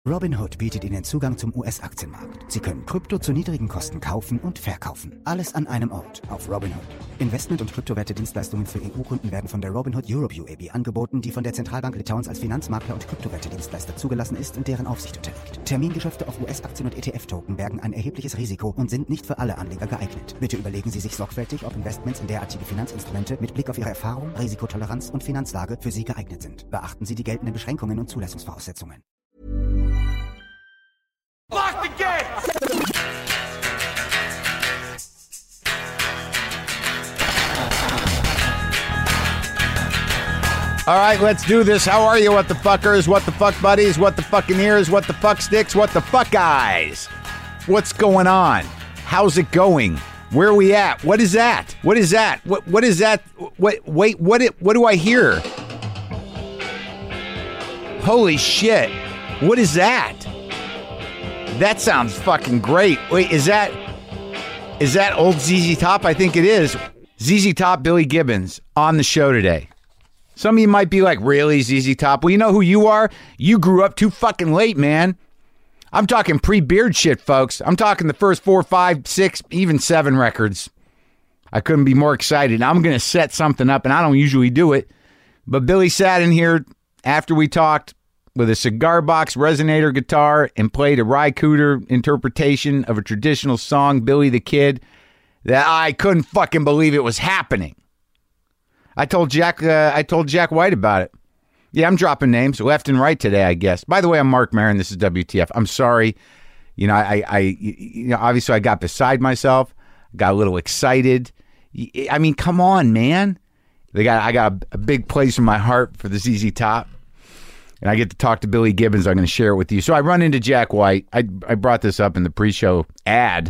Robinhood bietet Ihnen Zugang zum US-Aktienmarkt. Sie können Krypto zu niedrigen Kosten kaufen und verkaufen. Alles an einem Ort auf Robinhood. Investment- und Kryptowerte-Dienstleistungen für EU-Kunden werden von der Robinhood Europe UAB angeboten, die von der Zentralbank Litauens als Finanzmakler und Kryptowerte-Dienstleister zugelassen ist und deren Aufsicht unterliegt. Termingeschäfte auf US-Aktien und ETF-Token bergen ein erhebliches Risiko und sind nicht für alle Anleger geeignet. Bitte überlegen Sie sich sorgfältig, ob Investments in derartige Finanzinstrumente mit Blick auf Ihre Erfahrung, Risikotoleranz und Finanzlage für Sie geeignet sind. Beachten Sie die geltenden Beschränkungen und Zulassungsvoraussetzungen. Lock the gate! All right, let's do this. How are you, what the fuckers, what the fuck buddies, what the fucking ears, what the fuck sticks, what the fuck guys? What's going on? How's it going? Where are we at? What is that? What is that? What is that? Wait, what do I hear? Holy shit. What is that? That sounds fucking great. Wait, is that old ZZ Top? I think it is. ZZ Top, Billy Gibbons on the show today. Some of you might be like, really, ZZ Top? Well, you know who you are? You grew up too fucking late, man. I'm talking pre-beard shit, folks. I'm talking the first 4, 5, 6, even 7 records. I couldn't be more excited. I'm going to set something up, and I don't usually do it. But Billy sat in here after we talked with a cigar box resonator guitar and played a Ry Cooder interpretation of a traditional song, Billy the Kid, that I couldn't fucking believe it was happening. I told Jack White about it. Yeah, I'm dropping names left and right today, I guess. By the way, I'm Mark Maron. This is WTF. I'm sorry. You know, obviously I got beside myself, got a little excited. I mean, come on, man. I got a big place in my heart for the ZZ Top. And I get to talk to Billy Gibbons. I'm going to share it with you. So I run into Jack White. I brought this up in the pre-show ad.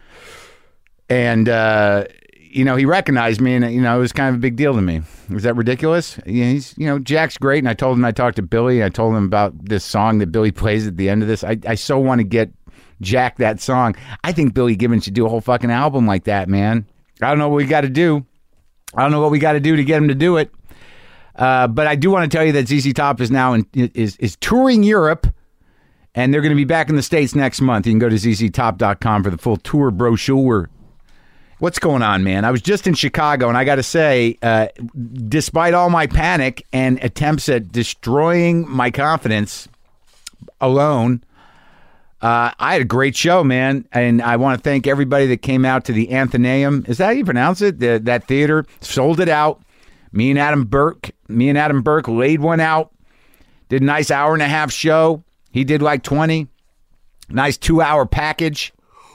And, he recognized me, and, it was kind of a big deal to me. Was that ridiculous? Jack's great. And I told him I talked to Billy. I told him about this song that Billy plays at the end of this. I so want to get Jack that song. I think Billy Gibbons should do a whole fucking album like that, man. I don't know what we got to do. I don't know what we got to do to get him to do it. But I do want to tell you that ZZ Top is now is touring Europe, and they're going to be back in the States next month. You can go to zztop.com for the full tour brochure. What's going on, man? I was just in Chicago, and I got to say, despite all my panic and attempts at destroying my confidence alone, I had a great show, man. And I want to thank everybody that came out to the Athenaeum. Is that how you pronounce it? That theater sold it out. Me and Adam Burke laid one out, did a nice hour-and-a-half show. He did like 20. Nice 2-hour package.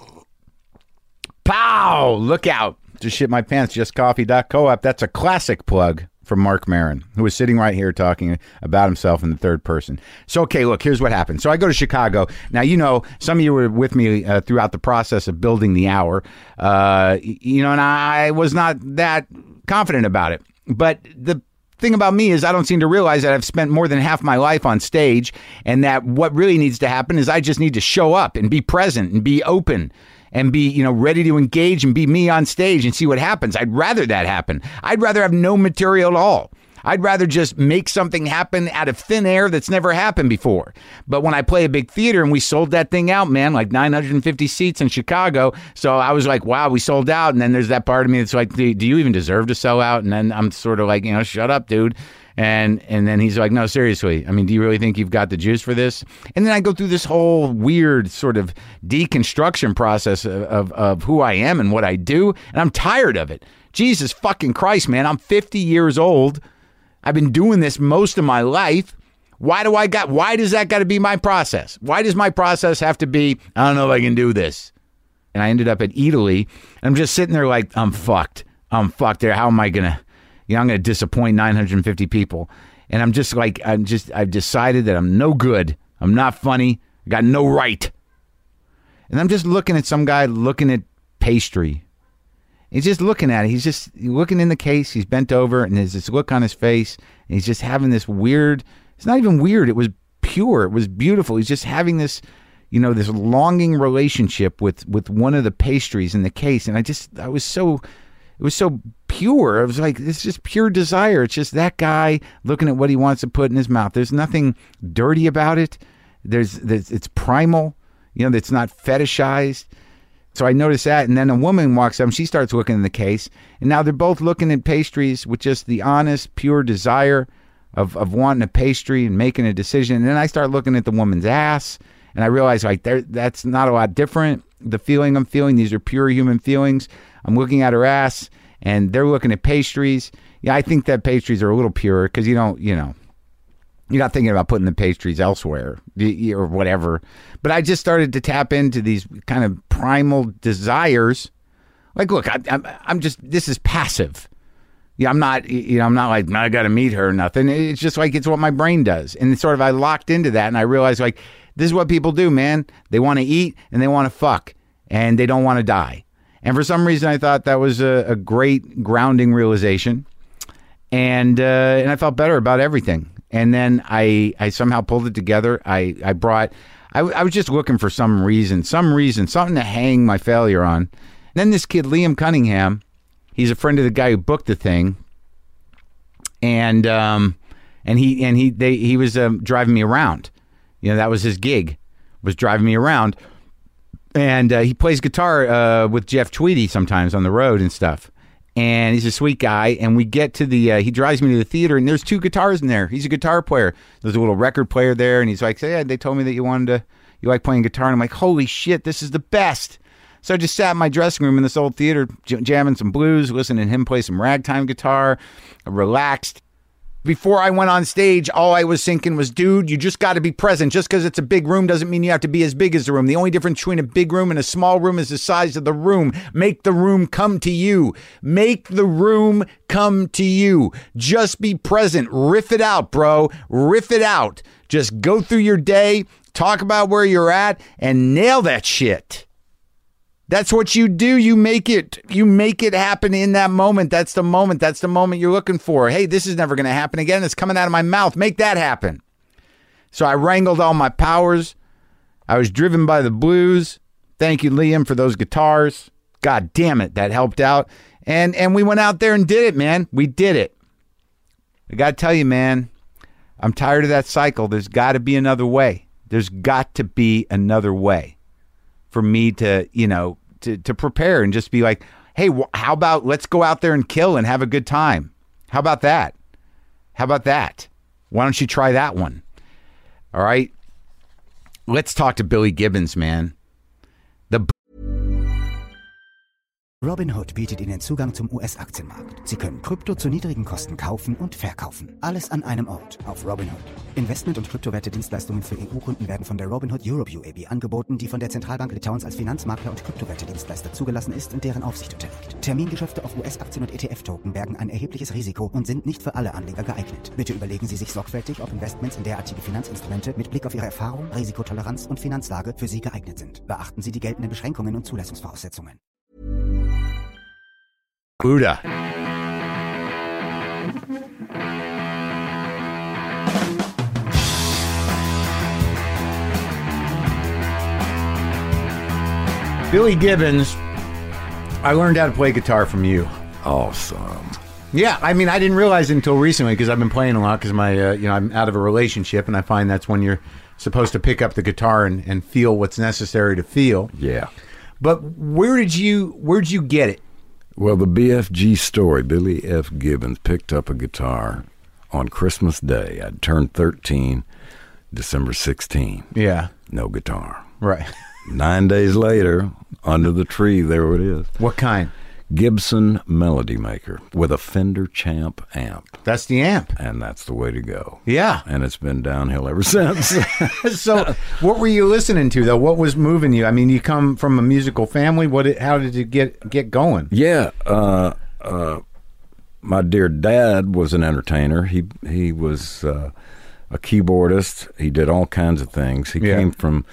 Pow! Look out. Just shit my pants, justcoffee.coop. That's a classic plug from Mark Maron, who is sitting right here talking about himself in the third person. So, okay, look, here's what happened. So I go to Chicago. Now, some of you were with me throughout the process of building the hour, and I was not that confident about it. But the thing about me is I don't seem to realize that I've spent more than half my life on stage, and that what really needs to happen is I just need to show up and be present and be open and be, ready to engage and be me on stage and see what happens. I'd rather that happen. I'd rather have no material at all. I'd rather just make something happen out of thin air that's never happened before. But when I play a big theater, and we sold that thing out, man, like 950 seats in Chicago. So I was like, wow, we sold out. And then there's that part of me that's like, do you even deserve to sell out? And then I'm sort of like, shut up, dude. And then he's like, no, seriously. I mean, do you really think you've got the juice for this? And then I go through this whole weird sort of deconstruction process of who I am and what I do. And I'm tired of it. Jesus fucking Christ, man. I'm 50 years old. I've been doing this most of my life. Why does that got to be my process? Why does my process have to be, I don't know if I can do this? And I ended up at Italy. And I'm just sitting there like, I'm fucked there. How am I going to, I'm going to disappoint 950 people. And I'm just like, I've decided that I'm no good. I'm not funny. I got no right. And I'm just looking at some guy looking at pastry. He's just looking at it. He's just looking in the case. He's bent over, and there's this look on his face. And he's just having this weird, it's not even weird. It was pure. It was beautiful. He's just having this, this longing relationship with one of the pastries in the case. And it was so pure. It was like, it's just pure desire. It's just that guy looking at what he wants to put in his mouth. There's nothing dirty about it. There's it's primal, it's not fetishized. So I noticed that, and then a woman walks up and she starts looking in the case, and now they're both looking at pastries with just the honest, pure desire of wanting a pastry and making a decision. And then I start looking at the woman's ass, and I realize that's not a lot different. The feeling I'm feeling, these are pure human feelings. I'm looking at her ass, and they're looking at pastries. Yeah, I think that pastries are a little purer because you're not thinking about putting the pastries elsewhere or whatever. But I just started to tap into these kind of primal desires. Like, look, I'm just, this is passive. Yeah, I'm not like, I got to meet her or nothing. It's just like, it's what my brain does. And it's sort of, I locked into that, and I realized, like, this is what people do, man. They want to eat and they want to fuck and they don't want to die. And for some reason, I thought that was a great grounding realization. And I felt better about everything. And then I somehow pulled it together. I was just looking for something to hang my failure on. And then this kid, Liam Cunningham, he's a friend of the guy who booked the thing. And he was driving me around. That was his gig, was driving me around. And he plays guitar with Jeff Tweedy sometimes on the road and stuff. And he's a sweet guy. And we get to he drives me to the theater, and there's 2 guitars in there. He's a guitar player. There's a little record player there. And he's like, hey, they told me that you like playing guitar. And I'm like, holy shit, this is the best. So I just sat in my dressing room in this old theater, jamming some blues, listening to him play some ragtime guitar, relaxed. Before I went on stage, all I was thinking was, dude, you just got to be present. Just because it's a big room doesn't mean you have to be as big as the room. The only difference between a big room and a small room is the size of the room. Make the room come to you. Make the room come to you. Just be present. Riff it out, bro. Riff it out. Just go through your day, talk about where you're at, and nail that shit. That's what you do. You make it happen in that moment. That's the moment. That's the moment you're looking for. Hey, this is never going to happen again. It's coming out of my mouth. Make that happen. So I wrangled all my powers. I was driven by the blues. Thank you, Liam, for those guitars. God damn it. That helped out. And we went out there and did it, man. We did it. I got to tell you, man, I'm tired of that cycle. There's got to be another way. There's got to be another way for me to, to prepare and just be like, hey, how about let's go out there and kill and have a good time? How about that? How about that? Why don't you try that one? All right. Let's talk to Billy Gibbons, man. Robinhood bietet Ihnen Zugang zum US-Aktienmarkt. Sie können Krypto zu niedrigen Kosten kaufen und verkaufen. Alles an einem Ort auf Robinhood. Investment- und Kryptowerte-Dienstleistungen für EU-Kunden werden von der Robinhood Europe UAB angeboten, die von der Zentralbank Litauens als Finanzmakler und Kryptowerte-Dienstleister zugelassen ist und deren Aufsicht unterliegt. Termingeschäfte auf US-Aktien und ETF-Token bergen ein erhebliches Risiko und sind nicht für alle Anleger geeignet. Bitte überlegen Sie sich sorgfältig, ob Investments in derartige Finanzinstrumente mit Blick auf Ihre Erfahrung, Risikotoleranz und Finanzlage für Sie geeignet sind. Beachten Sie die geltenden Beschränkungen und Zulassungsvoraussetzungen. Buddha. Billy Gibbons, I learned how to play guitar from you. Awesome. Yeah, I mean, I didn't realize it until recently because I've been playing a lot because I'm out of a relationship, and I find that's when you're supposed to pick up the guitar and feel what's necessary to feel. Yeah. But where'd you get it? Well, the BFG story, Billy F. Gibbons picked up a guitar on Christmas Day. I'd turned 13, December 16. Yeah. No guitar. Right. 9 days later, under the tree, there it is. What kind? Gibson Melody Maker with a Fender Champ amp. That's the amp. And that's the way to go. Yeah. And it's been downhill ever since. So what were you listening to, though? What was moving you? I mean, you come from a musical family. How did you get going? Yeah. My dear dad was an entertainer. He was a keyboardist. He did all kinds of things. He came from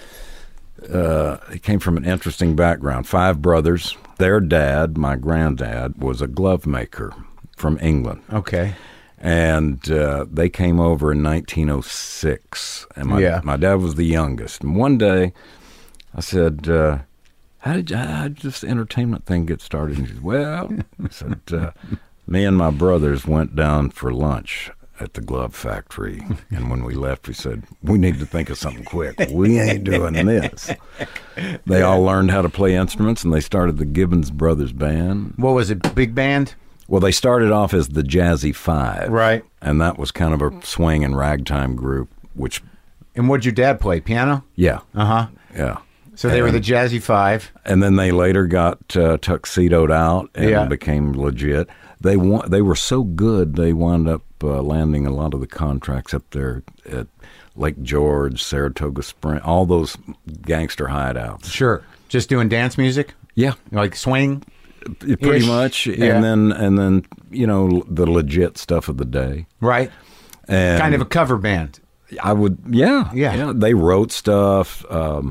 an interesting background. 5 brothers. Their dad, my granddad, was a glove maker from England. Okay. And they came over in 1906. And my dad was the youngest. And one day I said, how did this entertainment thing get started? And he said, well, I said, me and my brothers went down for lunch at the glove factory. And when we left, we said, we need to think of something quick. We ain't doing this. They all learned how to play instruments, and they started the Gibbons Brothers Band. What was it, big band? Well, they started off as the Jazzy Five. Right. And that was kind of a swing and ragtime group, which... And what'd your dad play, piano? Yeah. Uh-huh. Yeah. So they were the Jazzy Five. And then they later got tuxedoed out and became legit. They were so good, they wound up landing a lot of the contracts up there at Lake George, Saratoga Springs, all those gangster hideouts. Sure. Just doing dance music? Yeah. Like swing? Pretty much. Yeah. And then, you know, the legit stuff of the day. Right. And kind of a cover band. I would, yeah. They wrote stuff.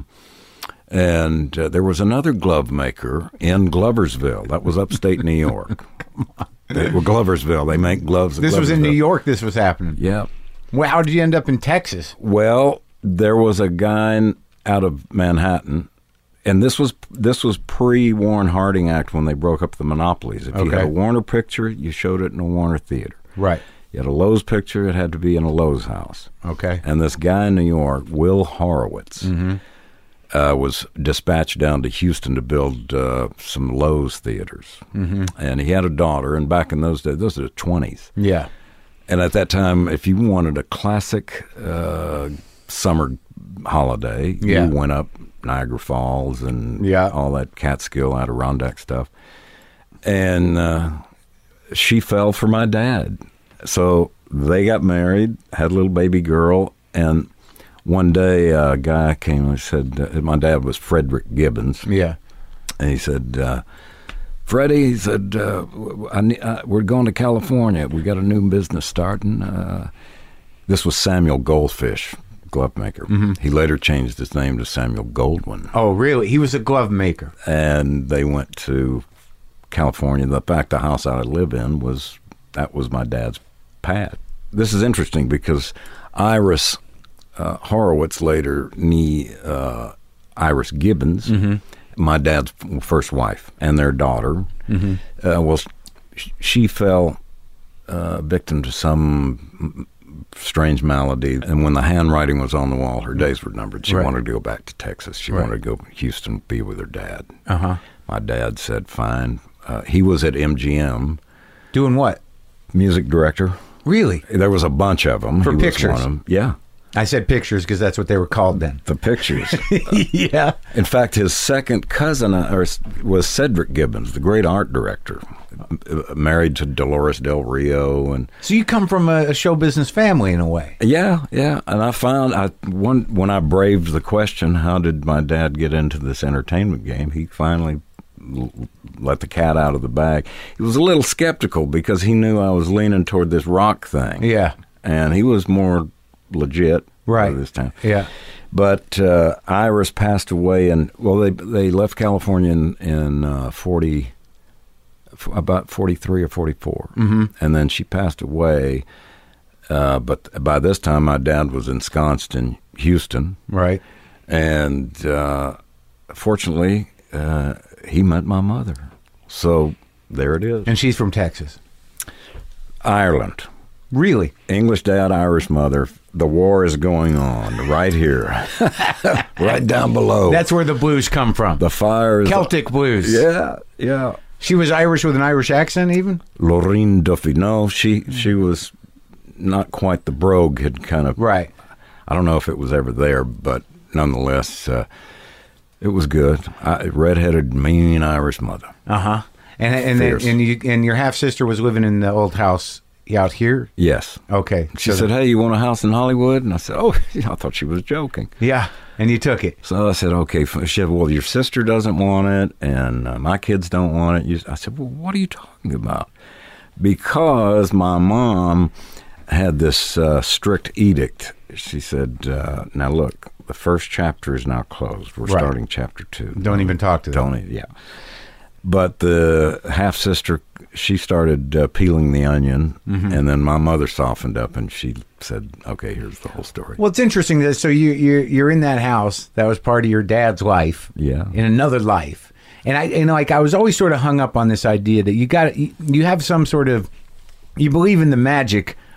And there was another glove maker in Gloversville. That was upstate New York. Gloversville. They make gloves. This was in New York. This was happening. Yeah. Well, how did you end up in Texas? Well, there was a guy out of Manhattan, and this was pre-Warren Harding Act when they broke up the monopolies. If you had a Warner picture, you showed it in a Warner theater. Right. You had a Lowe's picture, it had to be in a Lowe's house. Okay. And this guy in New York, Will Horowitz, was dispatched down to Houston to build some Lowe's theaters. Mm-hmm. And he had a daughter, and back in those days, those are the 20s. Yeah. And at that time, if you wanted a classic summer holiday, you went up Niagara Falls and all that Catskill, Adirondack stuff. And she fell for my dad. So they got married, had a little baby girl, and one day a guy came and said, my dad was Frederick Gibbons. Yeah. And he said, Freddie, he said, we're going to California. We got a new business starting. This was Samuel Goldfish, glove maker. Mm-hmm. He later changed his name to Samuel Goldwyn. Oh, really? He was a glove maker. And they went to California. The fact, the house I live in was my dad's pad. This is interesting because Iris Horowitz, later Iris Gibbons, my dad's first wife, and their daughter, she fell victim to some strange malady, and when the handwriting was on the wall, her days were numbered. She wanted to go back to Texas. She wanted to go to Houston, be with her dad. My dad said, fine. He was at MGM. Doing what? Music director. Really? There was a bunch of them. For pictures? Yeah. I said pictures because that's what they were called then. The pictures. Yeah. In fact, his second cousin was Cedric Gibbons, the great art director, married to Dolores Del Rio. And so you come from a show business family in a way. Yeah, yeah. And I found when I braved the question, how did my dad get into this entertainment game, he finally let the cat out of the bag. He was a little skeptical because he knew I was leaning toward this rock thing. Yeah. And he was more legit by this time. Yeah. But Iris passed away, and they left California in about 43 or 44. Mm-hmm. And then she passed away. But by this time, my dad was ensconced in Houston. Right. And fortunately, he met my mother. So there it is. And she's from Texas? Ireland. Really? English dad, Irish mother. The war is going on right here. Right down below. That's where the blues come from. The fire is... Celtic blues. Yeah, yeah. She was Irish with an Irish accent even? Lorraine Duffy. No, she was not quite the brogue. Had kind of... Right. I don't know if it was ever there, but nonetheless... it was good. Redheaded, mean Irish mother. Uh-huh. And your half-sister was living in the old house out here? Yes. Okay. She said, hey, you want a house in Hollywood? And I said, oh, I thought she was joking. Yeah. And you took it. So I said, okay. She said, well, your sister doesn't want it, and my kids don't want it. I said, well, what are you talking about? Because my mom had this strict edict. She said, now look, the first chapter is now closed. We're starting chapter 2. Don't even talk to them. Yeah. But the half-sister, she started peeling the onion, and then my mother softened up, and she said, okay, here's the whole story. Well, it's interesting that, so you're in that house. That was part of your dad's life. Yeah. In another life. And I was always sort of hung up on this idea that you have some sort of, you believe in the magic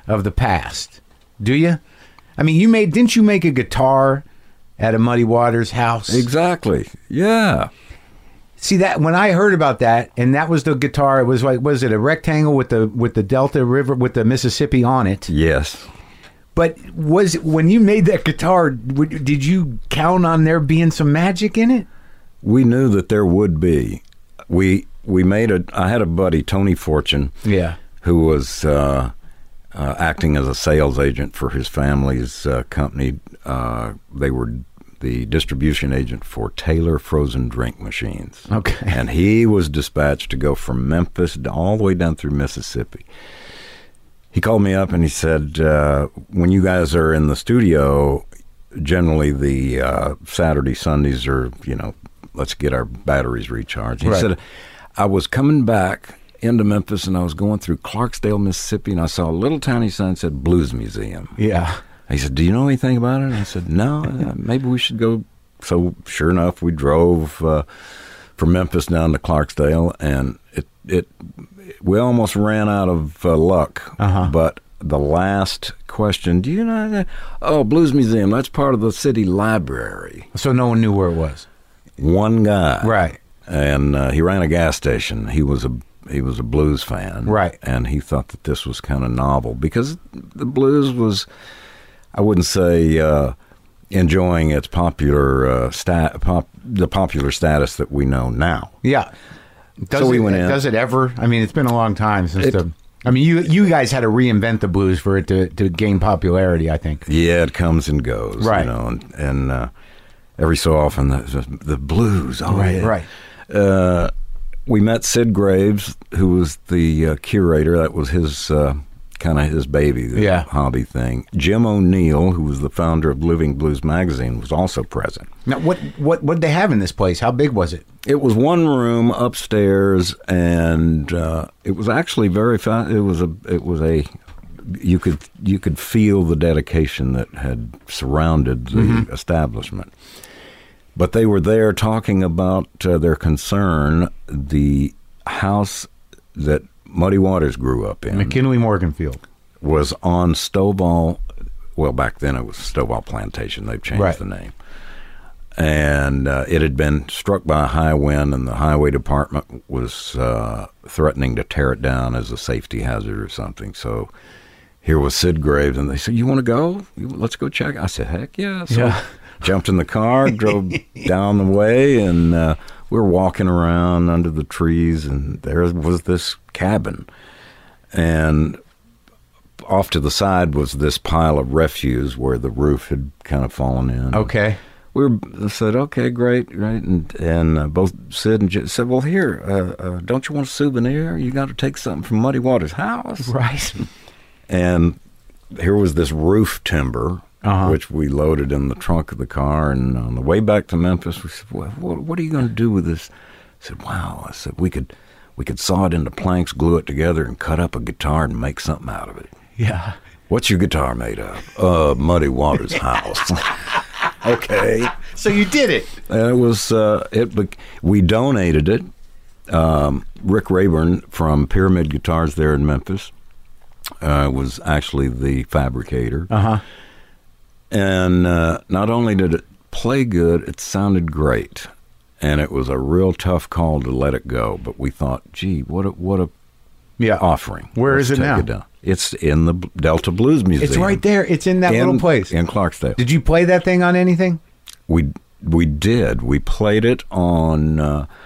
of the past. Do you? I mean, didn't you make a guitar at a Muddy Waters house? Exactly. Yeah. See that when I heard about that, and that was the guitar. It was like, was it a rectangle with the Delta River with the Mississippi on it? Yes. But when you made that guitar, did you count on there being some magic in it? We knew that there would be. I had a buddy, Tony Fortune, who was acting as a sales agent for his family's company. They were the distribution agent for Taylor frozen drink machines. Okay. And he was dispatched to go from Memphis all the way down through Mississippi. He called me up and he said, when you guys are in the studio, generally the Saturday, Sundays are, let's get our batteries recharged. He said, I was coming back into Memphis and I was going through Clarksdale, Mississippi, and I saw a little tiny sign that said Blues Museum. Yeah. He said, do you know anything about it? And I said, no, maybe we should go. So sure enough, we drove from Memphis down to Clarksdale, and we almost ran out of luck. But the last question, do you know that? Oh, Blues Museum, that's part of the city library. So no one knew where it was? One guy. Right. And he ran a gas station. He was a blues fan. Right. And he thought that this was kind of novel because the blues was, I wouldn't say enjoying its popular the popular status that we know now. Yeah. We went in. Does it ever? I mean, it's been a long time since you guys had to reinvent the blues for it to gain popularity, I think. Yeah, it comes and goes. Right. And every so often the blues. Oh, right. We met Sid Graves, who was the curator. That was his kind of his baby, the hobby thing. Jim O'Neill, who was the founder of Living Blues magazine, was also present. Now, what did they have in this place? How big was it? It was one room upstairs, and it was actually very fast. It was a you could feel the dedication that had surrounded the establishment. But they were there talking about their concern, the house that Muddy Waters grew up in. McKinley Morganfield. Was on Stovall. Well, back then it was Stovall Plantation. They've changed the name. And it had been struck by a high wind, and the highway department was threatening to tear it down as a safety hazard or something. So here was Sid Graves, and they said, you want to go? Let's go check. I said, heck yeah. So jumped in the car, drove down the way, and we were walking around under the trees, and there was this cabin. And off to the side was this pile of refuse where the roof had kind of fallen in. Okay. We said, okay, great. And both Sid and Jim said, well, here, don't you want a souvenir? You got to take something from Muddy Waters' house. Right. And here was this roof timber, which we loaded in the trunk of the car. And on the way back to Memphis, we said, well, what are you going to do with this? I said, wow. I said, we could saw it into planks, glue it together, and cut up a guitar and make something out of it. Yeah. What's your guitar made of? Muddy Waters' house. Okay. So you did it. And it was, we donated it. Rick Rayburn from Pyramid Guitars there in Memphis was actually the fabricator. And not only did it play good, it sounded great. And it was a real tough call to let it go. But we thought, gee, what a offering. Where is it now? It's in the Delta Blues Museum. It's right there. It's in that little place. In Clarksdale. Did you play that thing on anything? We did. We played it on,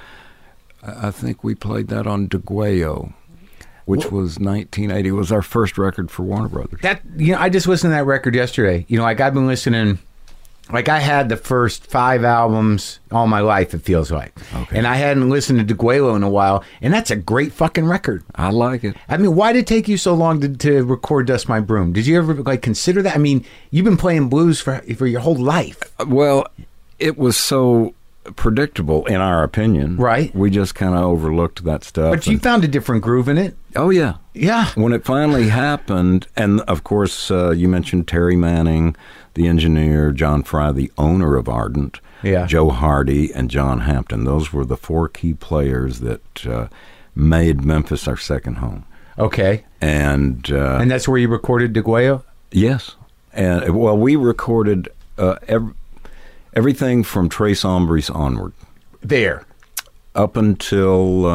I think we played that on DeGuayo, which was 1980. It was our first record for Warner Brothers. I just listened to that record yesterday. I've been listening. I had the first 5 albums all my life, it feels like. Okay. And I hadn't listened to DeGuayo in a while, and that's a great fucking record. I like it. I mean, why did it take you so long to record Dust My Broom? Did you ever consider that? I mean, you've been playing blues for your whole life. Well, it was so predictable, in our opinion. Right. We just kind of overlooked that stuff. But you found a different groove in it. Oh, yeah. Yeah. When it finally happened, and of course, you mentioned Terry Manning, the engineer, John Fry, the owner of Ardent, Joe Hardy, and John Hampton. Those were the 4 key players that made Memphis our second home. Okay. And that's where you recorded DeGuello? Yes. And we recorded everything from Tres Hombres onward. There. Up until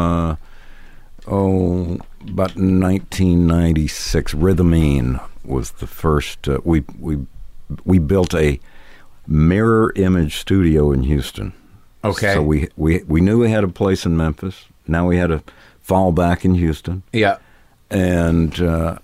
about 1996, Rhythmine was the first. We built a mirror image studio in Houston. Okay. So we knew we had a place in Memphis. Now we had to fall back in Houston. Yeah. And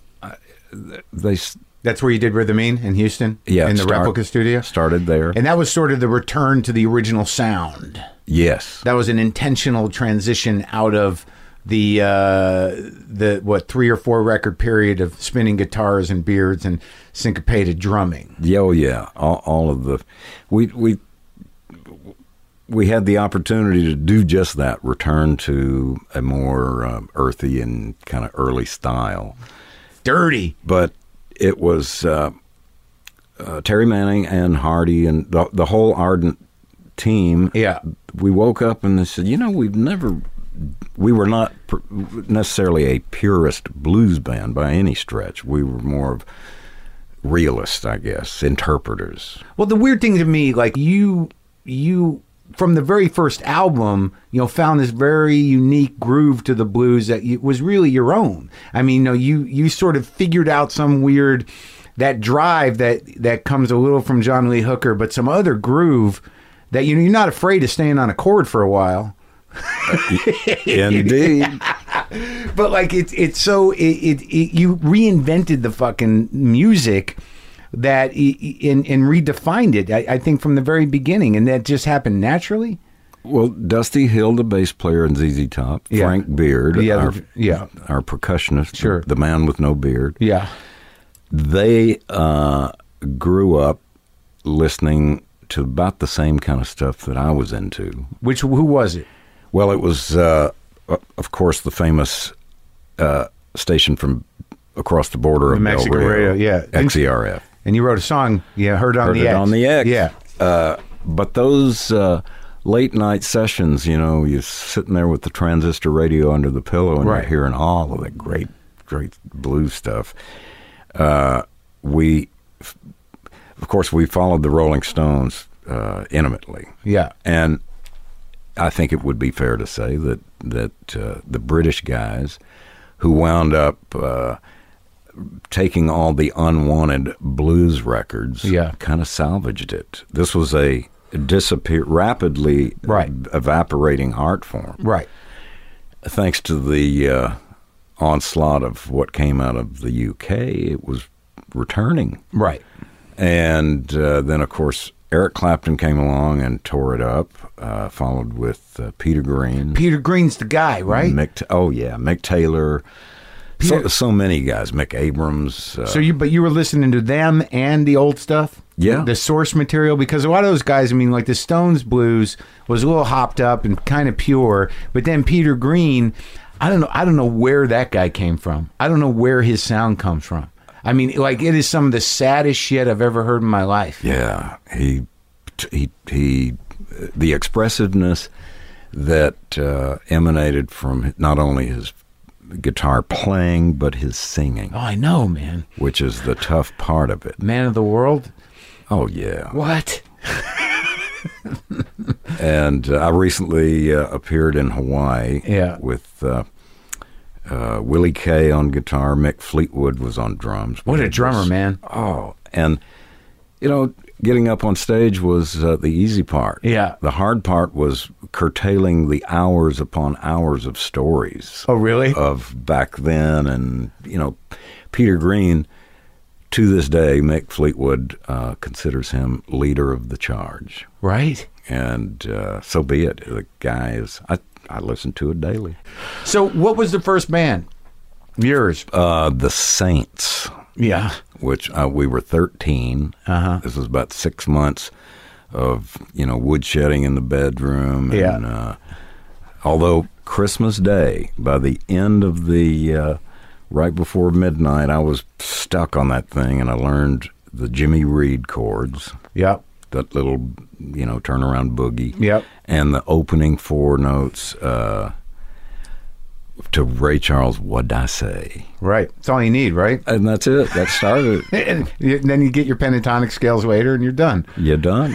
that's where you did Rhythmine in Houston? Yeah. In the replica studio? Started there. And that was sort of the return to the original sound. Yes. That was an intentional transition out of the 3 or 4 record period of spinning guitars and beards and syncopated drumming. Oh yeah, all of the we had the opportunity to do just that, return to a more earthy and kind of early style. Dirty. But it was Terry Manning and Hardy and the whole Ardent team. Yeah. We woke up and they said, we were not necessarily a purist blues band by any stretch. We were more of realists, I guess, interpreters. Well, the weird thing to me, like you from the very first album, found this very unique groove to the blues that was really your own. I mean, you sort of figured out some weird, that drive that comes a little from John Lee Hooker, but some other groove that you're not afraid of staying on a chord for a while. Indeed. But like you reinvented the fucking music that and redefined it. I think from the very beginning, and that just happened naturally. Well, Dusty Hill, the bass player in ZZ Top, Frank Beard, our percussionist, sure, the man with no beard. Yeah, they grew up listening to about the same kind of stuff that I was into. Who was it? Well, it was, of course, the famous station from across the border of Mexico Radio, yeah, XERF. And you wrote a song, Heard it on the X. Yeah. But those late night sessions, you're sitting there with the transistor radio under the pillow and you're hearing all of that great blues stuff. We followed the Rolling Stones intimately. Yeah. And I think it would be fair to say that the British guys who wound up taking all the unwanted blues records kind of salvaged it. This was a rapidly evaporating art form. Right. Thanks to the onslaught of what came out of the UK, it was returning. Right. And then, of course, Eric Clapton came along and tore it up, followed with Peter Green. Peter Green's the guy, right? Mick Taylor. So many guys. Mick Abrams. But you were listening to them and the old stuff? Yeah. The source material? Because a lot of those guys, like the Stones blues was a little hopped up and kind of pure, but then Peter Green, I don't know where that guy came from. I don't know where his sound comes from. It is some of the saddest shit I've ever heard in my life. Yeah, he the expressiveness that emanated from not only his guitar playing but his singing. Oh, I know, man. Which is the tough part of it. Man of the World? Oh, yeah. What? And I recently appeared in Hawaii with Willie Kay on guitar. Mick Fleetwood was on drums. What a drummer, man. Oh, and, getting up on stage was the easy part. Yeah. The hard part was curtailing the hours upon hours of stories. Oh, really? Of back then. And, Peter Green, to this day, Mick Fleetwood considers him leader of the charge. Right. And so be it. The guy is... I listen to it daily. So what was the first band? Yours? The Saints. Yeah. Which we were 13. Uh-huh. This was about 6 months of, woodshedding in the bedroom. Yeah. And, although Christmas Day, by the end of the, right before midnight, I was stuck on that thing and I learned the Jimmy Reed chords. Yep. That little, turnaround boogie. Yep. And the opening 4 notes, to Ray Charles, What'd I Say? Right. That's all you need, right? And that's it. That started it. And then you get your pentatonic scales later and you're done. You're done.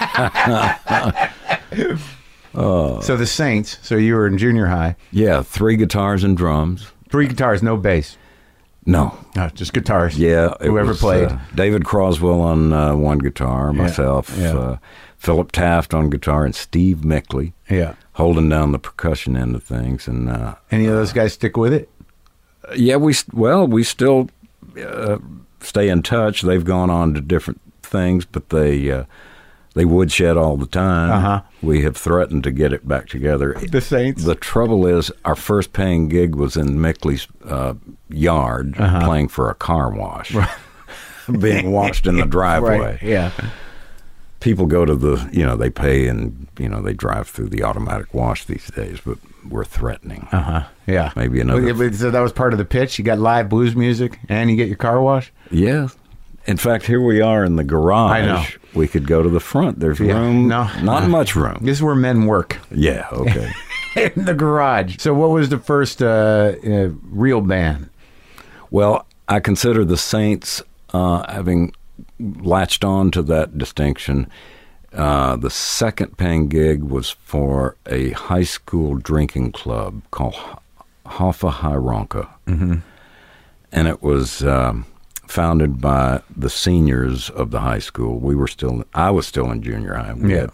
So the Saints, so you were in junior high. Yeah, 3 guitars and drums. 3 guitars, no bass. No. Just guitars. Yeah. Whoever played. David Croswell on one guitar, myself, Philip Taft on guitar, and Steve Mickley holding down the percussion end of things. And any of those guys stick with it? Yeah, we still stay in touch. They've gone on to different things, but they woodshed all the time. Uh-huh. We have threatened to get it back together. The Saints? The trouble is, our first paying gig was in Mickley's yard, playing for a car wash, being washed in the driveway. Right. Yeah. People go to they pay and, they drive through the automatic wash these days, but we're threatening. Yeah. Maybe another. So that was part of the pitch? You got live blues music and you get your car wash? Yeah. In fact, here we are in the garage. I know. We could go to the front. There's room. Not much room. This is where men work. Yeah, okay. In the garage. So what was the first real band? Well, I consider the Saints having latched on to that distinction. The second paying gig was for a high school drinking club called Hoffa Hironka. Mm-hmm. And it was founded by the seniors of the high school. I was still in junior high.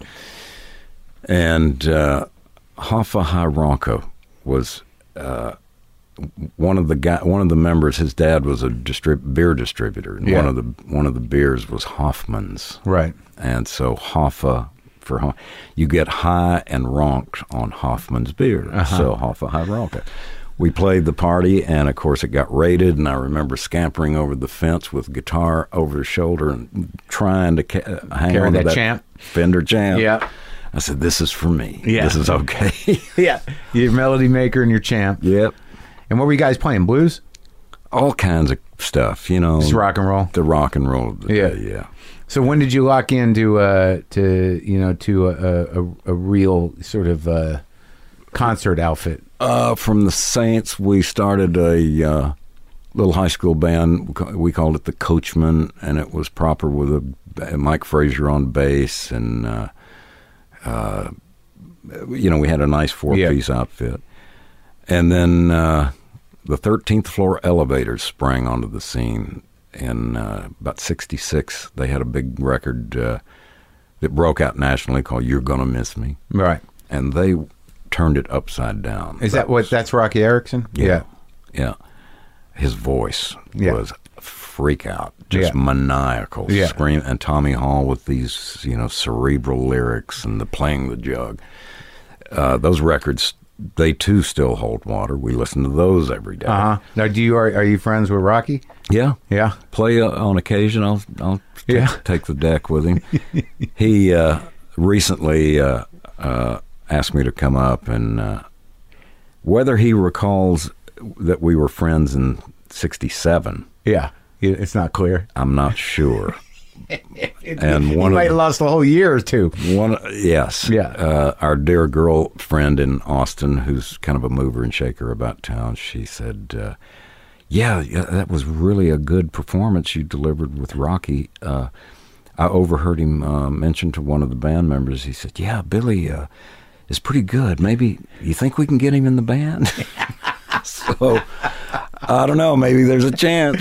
And Hoffa Hironka was one of the members. His dad was a beer distributor, and one of the beers was Hoffman's. Right. And so Hoffa, you get high and ronked on Hoffman's beer. So Hoffa Hironka. We played the party, and of course it got raided, and I remember scampering over the fence with guitar over the shoulder and trying to hang on to that Champ. Fender Champ. Yeah. I said, this is for me. Yeah. This is okay. Yeah. Your melody maker and your champ. Yep. And what were you guys playing? Blues? All kinds of stuff, Just rock and roll? The rock and roll. Yeah. So when did you lock into a real sort of concert outfit? From the Saints, we started a little high school band. We called it the Coachman, and it was proper with a Mike Frazier on bass, and we had a nice 4-piece outfit. And then the 13th Floor Elevators sprang onto the scene in about 1966. They had a big record that broke out nationally called "You're Gonna Miss Me." Right. And they turned it upside down. That's Rocky Erickson? Yeah. His voice was a freak out, just maniacal, scream. And Tommy Hall with these, cerebral lyrics and playing the jug. Those records, they too still hold water. We listen to those every day. Now, are you friends with Rocky? Yeah. Yeah. Play on occasion. I'll take the deck with him. He recently asked me to come up, and whether he recalls that we were friends in 1967. Yeah, it's not clear. I'm not sure. And you might have lost a whole year or two. Yes. Yeah. Our dear girlfriend in Austin, who's kind of a mover and shaker about town, she said, yeah, that was really a good performance you delivered with Rocky. I overheard him mention to one of the band members, he said, yeah, Billy is pretty good. Maybe you think we can get him in the band? So, I don't know. Maybe there's a chance.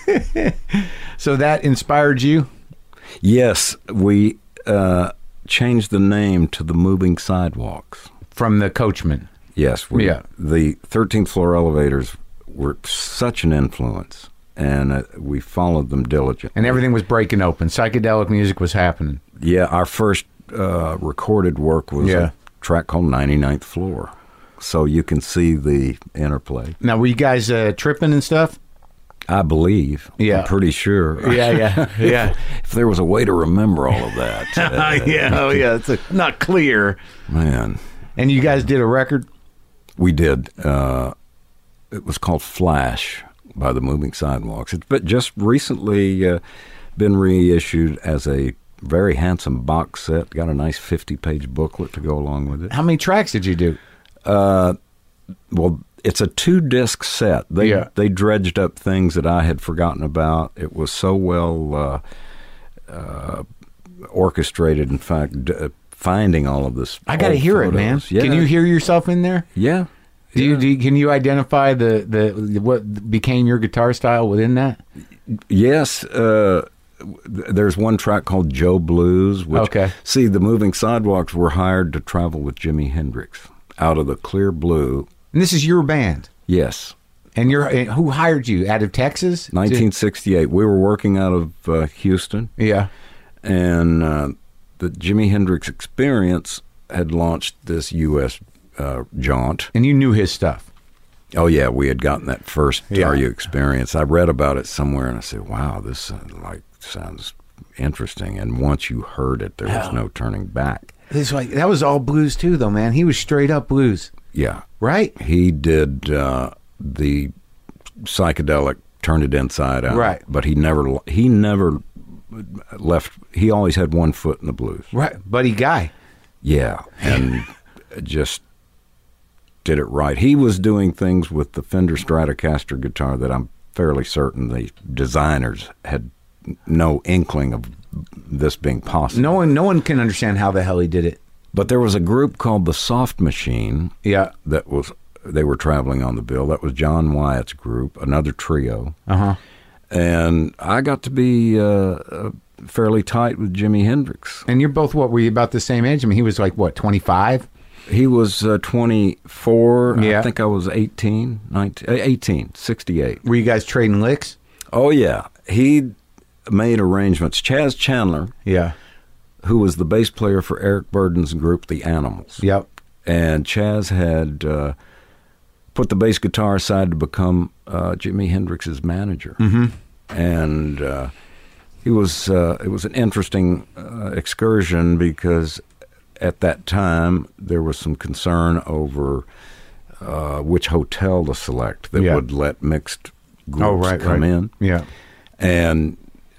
So that inspired you? Yes. We changed the name to the Moving Sidewalks. From the Coachman? Yes. The 13th Floor Elevators were such an influence, and we followed them diligently. And everything was breaking open. Psychedelic music was happening. Yeah. Our first recorded work was a track called 99th Floor. So you can see the interplay. Now, were you guys tripping and stuff? I believe. Yeah. I'm pretty sure. Yeah. If there was a way to remember all of that. It's not clear. Man. And you guys did a record? We did. It was called Flash by the Moving Sidewalks. It's just recently been reissued as a very handsome box set. Got a nice 50-page booklet to go along with it. How many tracks did you do? Well, it's a 2-disc set. They dredged up things that I had forgotten about. It was so well orchestrated. In fact, finding all of this. I got to hear it, man. Yeah. Can you hear yourself in there? Yeah. Can you identify the what became your guitar style within that? Yes. There's one track called Joe Blues. Which, see, the Moving Sidewalks were hired to travel with Jimi Hendrix out of the clear blue. And this is your band? Yes. And who hired you? Out of Texas? 1968. We were working out of Houston. Yeah. And the Jimi Hendrix Experience had launched this U.S. jaunt. And you knew his stuff? Oh, yeah. We had gotten that first Are You Experience. I read about it somewhere, and I said, wow, this sounds interesting. And once you heard it, there was no turning back. That was all blues, too, though, man. He was straight up blues. Yeah. Right? He did the psychedelic, turned it inside out. Right. But he never left. He always had one foot in the blues. Right. Buddy guy. Yeah. And just did it right. He was doing things with the Fender Stratocaster guitar that I'm fairly certain the designers had no inkling of this being possible. No one can understand how the hell he did it. But there was a group called the Soft Machine. Yeah. They were traveling on the bill. That was John Wyatt's group, another trio. Uh-huh. And I got to be fairly tight with Jimi Hendrix. And you're both, what, were you about the same age? I mean, he was like, what, 25? He was 24. Yeah. I think I was 18, 68. Were you guys trading licks? Oh, yeah. He made arrangements. Chaz Chandler, who was the bass player for Eric Burdon's group, The Animals. Yep. And Chaz had put the bass guitar aside to become Jimi Hendrix's manager. Mm-hmm. And it was an interesting excursion because at that time there was some concern over which hotel to select that would let mixed groups come in. Yeah. And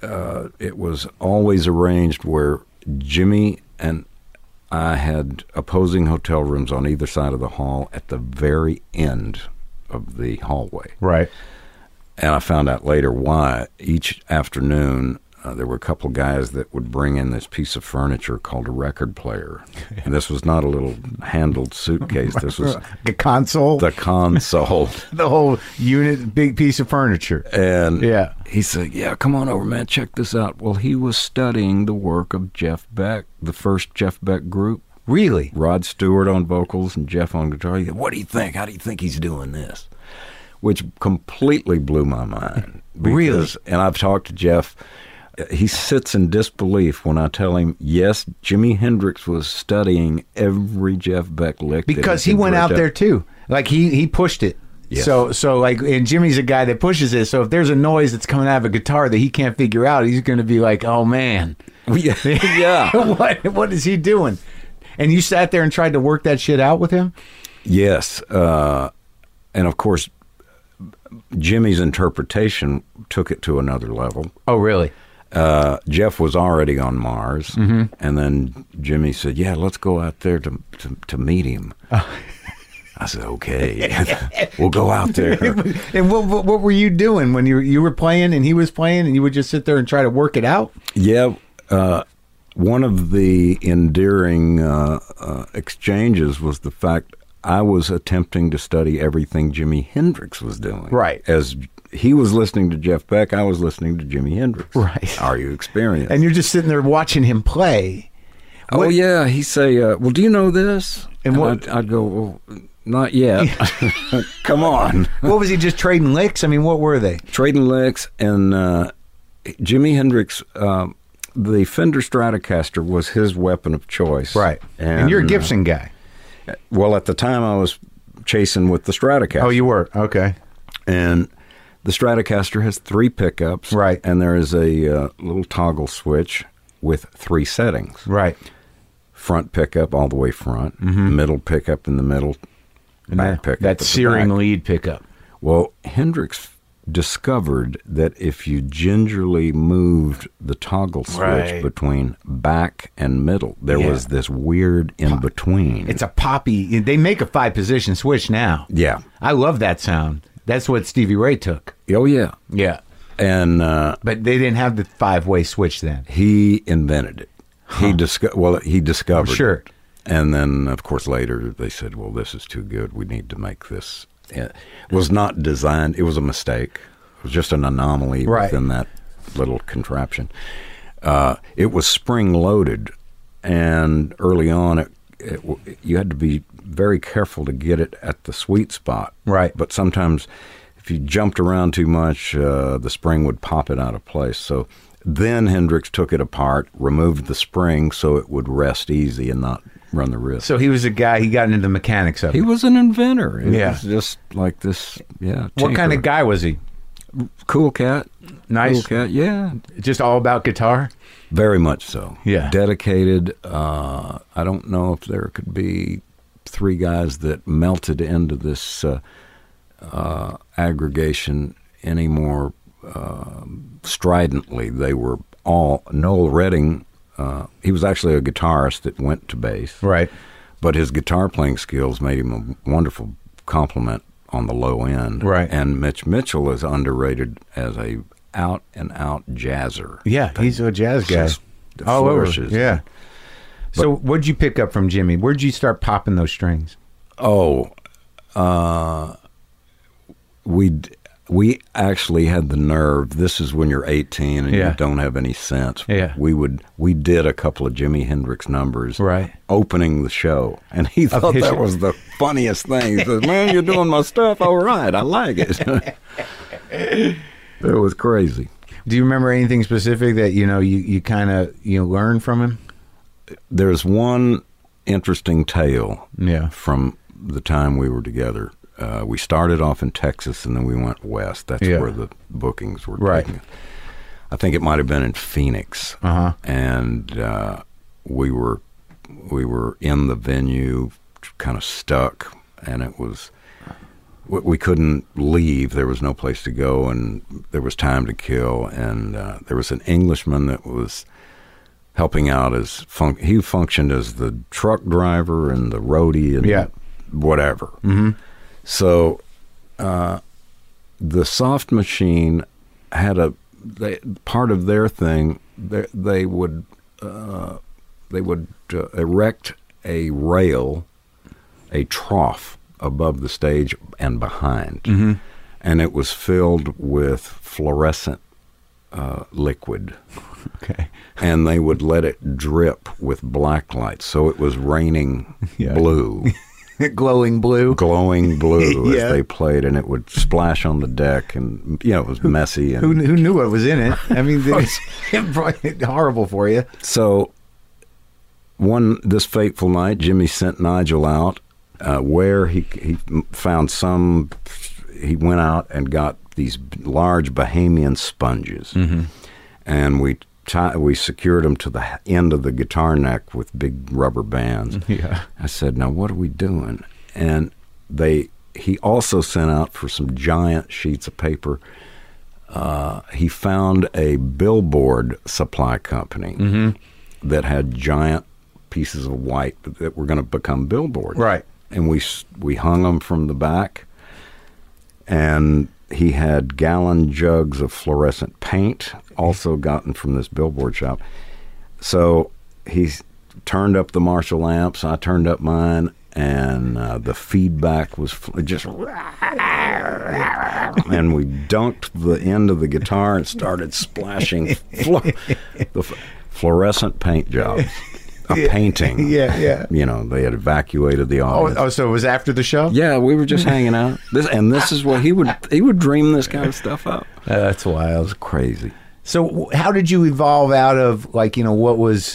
it was always arranged where Jimmy and I had opposing hotel rooms on either side of the hall at the very end of the hallway. Right. And I found out later why. Each afternoon, there were a couple of guys that would bring in this piece of furniture called a record player. And this was not a little handled suitcase. This was the console. The console. The whole unit, big piece of furniture. And he said, yeah, come on over, man, check this out. Well, he was studying the work of Jeff Beck, the first Jeff Beck group. Really? Rod Stewart on vocals and Jeff on guitar. He said, what do you think? How do you think he's doing this? Which completely blew my mind. Really? And I've talked to Jeff. He sits in disbelief when I tell him, yes, Jimi Hendrix was studying every Jeff Beck lick. Because he went out there too. Like he pushed it. Yes. So like, and Jimmy's a guy that pushes it. So if there's a noise that's coming out of a guitar that he can't figure out, he's going to be like, oh man. Yeah. What is he doing? And you sat there and tried to work that shit out with him? Yes. And of course, Jimmy's interpretation took it to another level. Oh, really? Jeff was already on Mars, and then Jimmy said, yeah, let's go out there to meet him. I said, okay, we'll go out there. And what were you doing when you were playing and he was playing, and you would just sit there and try to work it out? Yeah. One of the endearing exchanges was the fact I was attempting to study everything Jimi Hendrix was doing. Right. As he was listening to Jeff Beck, I was listening to Jimi Hendrix. Right. Are You Experienced? And you're just sitting there watching him play. Oh, yeah. He'd say, well, do you know this? And what? I'd go, well, not yet. Come on. What was he, just trading licks? I mean, what were they? Trading licks. And Jimi Hendrix, the Fender Stratocaster was his weapon of choice. Right. And you're a Gibson guy. Well, at the time, I was chasing with the Stratocaster. Oh, you were? Okay. And the Stratocaster has 3 pickups. Right. And there is a little toggle switch with 3 settings. Right. Front pickup all the way front, middle pickup in the middle, and back pickup. That searing lead pickup. Well, Hendrix discovered that if you gingerly moved the toggle switch between back and middle, there was this weird in between. It's a poppy. They make a 5-position switch now. Yeah. I love that sound. That's what Stevie Ray took. Oh, yeah. Yeah. And but they didn't have the 5-way switch then. He invented it. Huh. He discovered it. And then, of course, later they said, well, this is too good. We need to make this. It was not designed. It was a mistake. It was just an anomaly within that little contraption. It was spring-loaded, and early on, you had to be very careful to get it at the sweet spot. Right. But sometimes if you jumped around too much, the spring would pop it out of place. So then Hendrix took it apart, removed the spring so it would rest easy and not run the risk. So he was a guy, he got into the mechanics of it. He was an inventor. It was just like this, What kind of guy was he? Cool cat. Nice. Cool cat, yeah. Just all about guitar? Very much so. Yeah. Dedicated. I don't know if there could be 3 guys that melted into this aggregation any more stridently. They were all... Noel Redding... he was actually a guitarist that went to bass. Right. But his guitar playing skills made him a wonderful complement on the low end. Right. And Mitch Mitchell is underrated as a out-and-out jazzer. Yeah, he's a jazz guy. All over. Yeah. But, so what'd you pick up from Jimmy? Where'd you start popping those strings? We actually had the nerve. This is when you're 18 and you don't have any sense. Yeah. We did a couple of Jimi Hendrix numbers opening the show. And he thought that was the funniest thing. He said, man, you're doing my stuff. All right. I like it. It was crazy. Do you remember anything specific that, you kind of, learned from him? There's one interesting tale from the time we were together. We started off in Texas, and then we went west. That's where the bookings were taking us. I think it might have been in Phoenix. And we were in the venue, kind of stuck, and it was... We couldn't leave. There was no place to go, and there was time to kill. And there was an Englishman that was helping out as... he functioned as the truck driver and the roadie and whatever. Mm-hmm. So, the Soft Machine had part of their thing. They would erect a rail, a trough above the stage and behind, and it was filled with fluorescent liquid. Okay, and they would let it drip with black light, so it was raining blue. Glowing blue as they played, and it would splash on the deck, and it was messy. And who knew what was in it? I mean, it's horrible for you. So this fateful night, Jimmy sent Nigel out where he found some. He went out and got these large Bahamian sponges, and we secured them to the end of the guitar neck with big rubber bands. Yeah. I said, now what are we doing? And he also sent out for some giant sheets of paper. He found a billboard supply company that had giant pieces of white that were going to become billboards. Right. And we hung them from the back, and he had gallon jugs of fluorescent paint, also gotten from this billboard shop. So he turned up the Marshall amps, I turned up mine, and the feedback was just... and we dunked the end of the guitar and started splashing the fluorescent paint jobs. A painting. Yeah. They had evacuated the audience. Oh, so it was after the show? Yeah, we were just hanging out. This is what he would dream this kind of stuff up. That's wild. It was crazy. So how did you evolve out of what was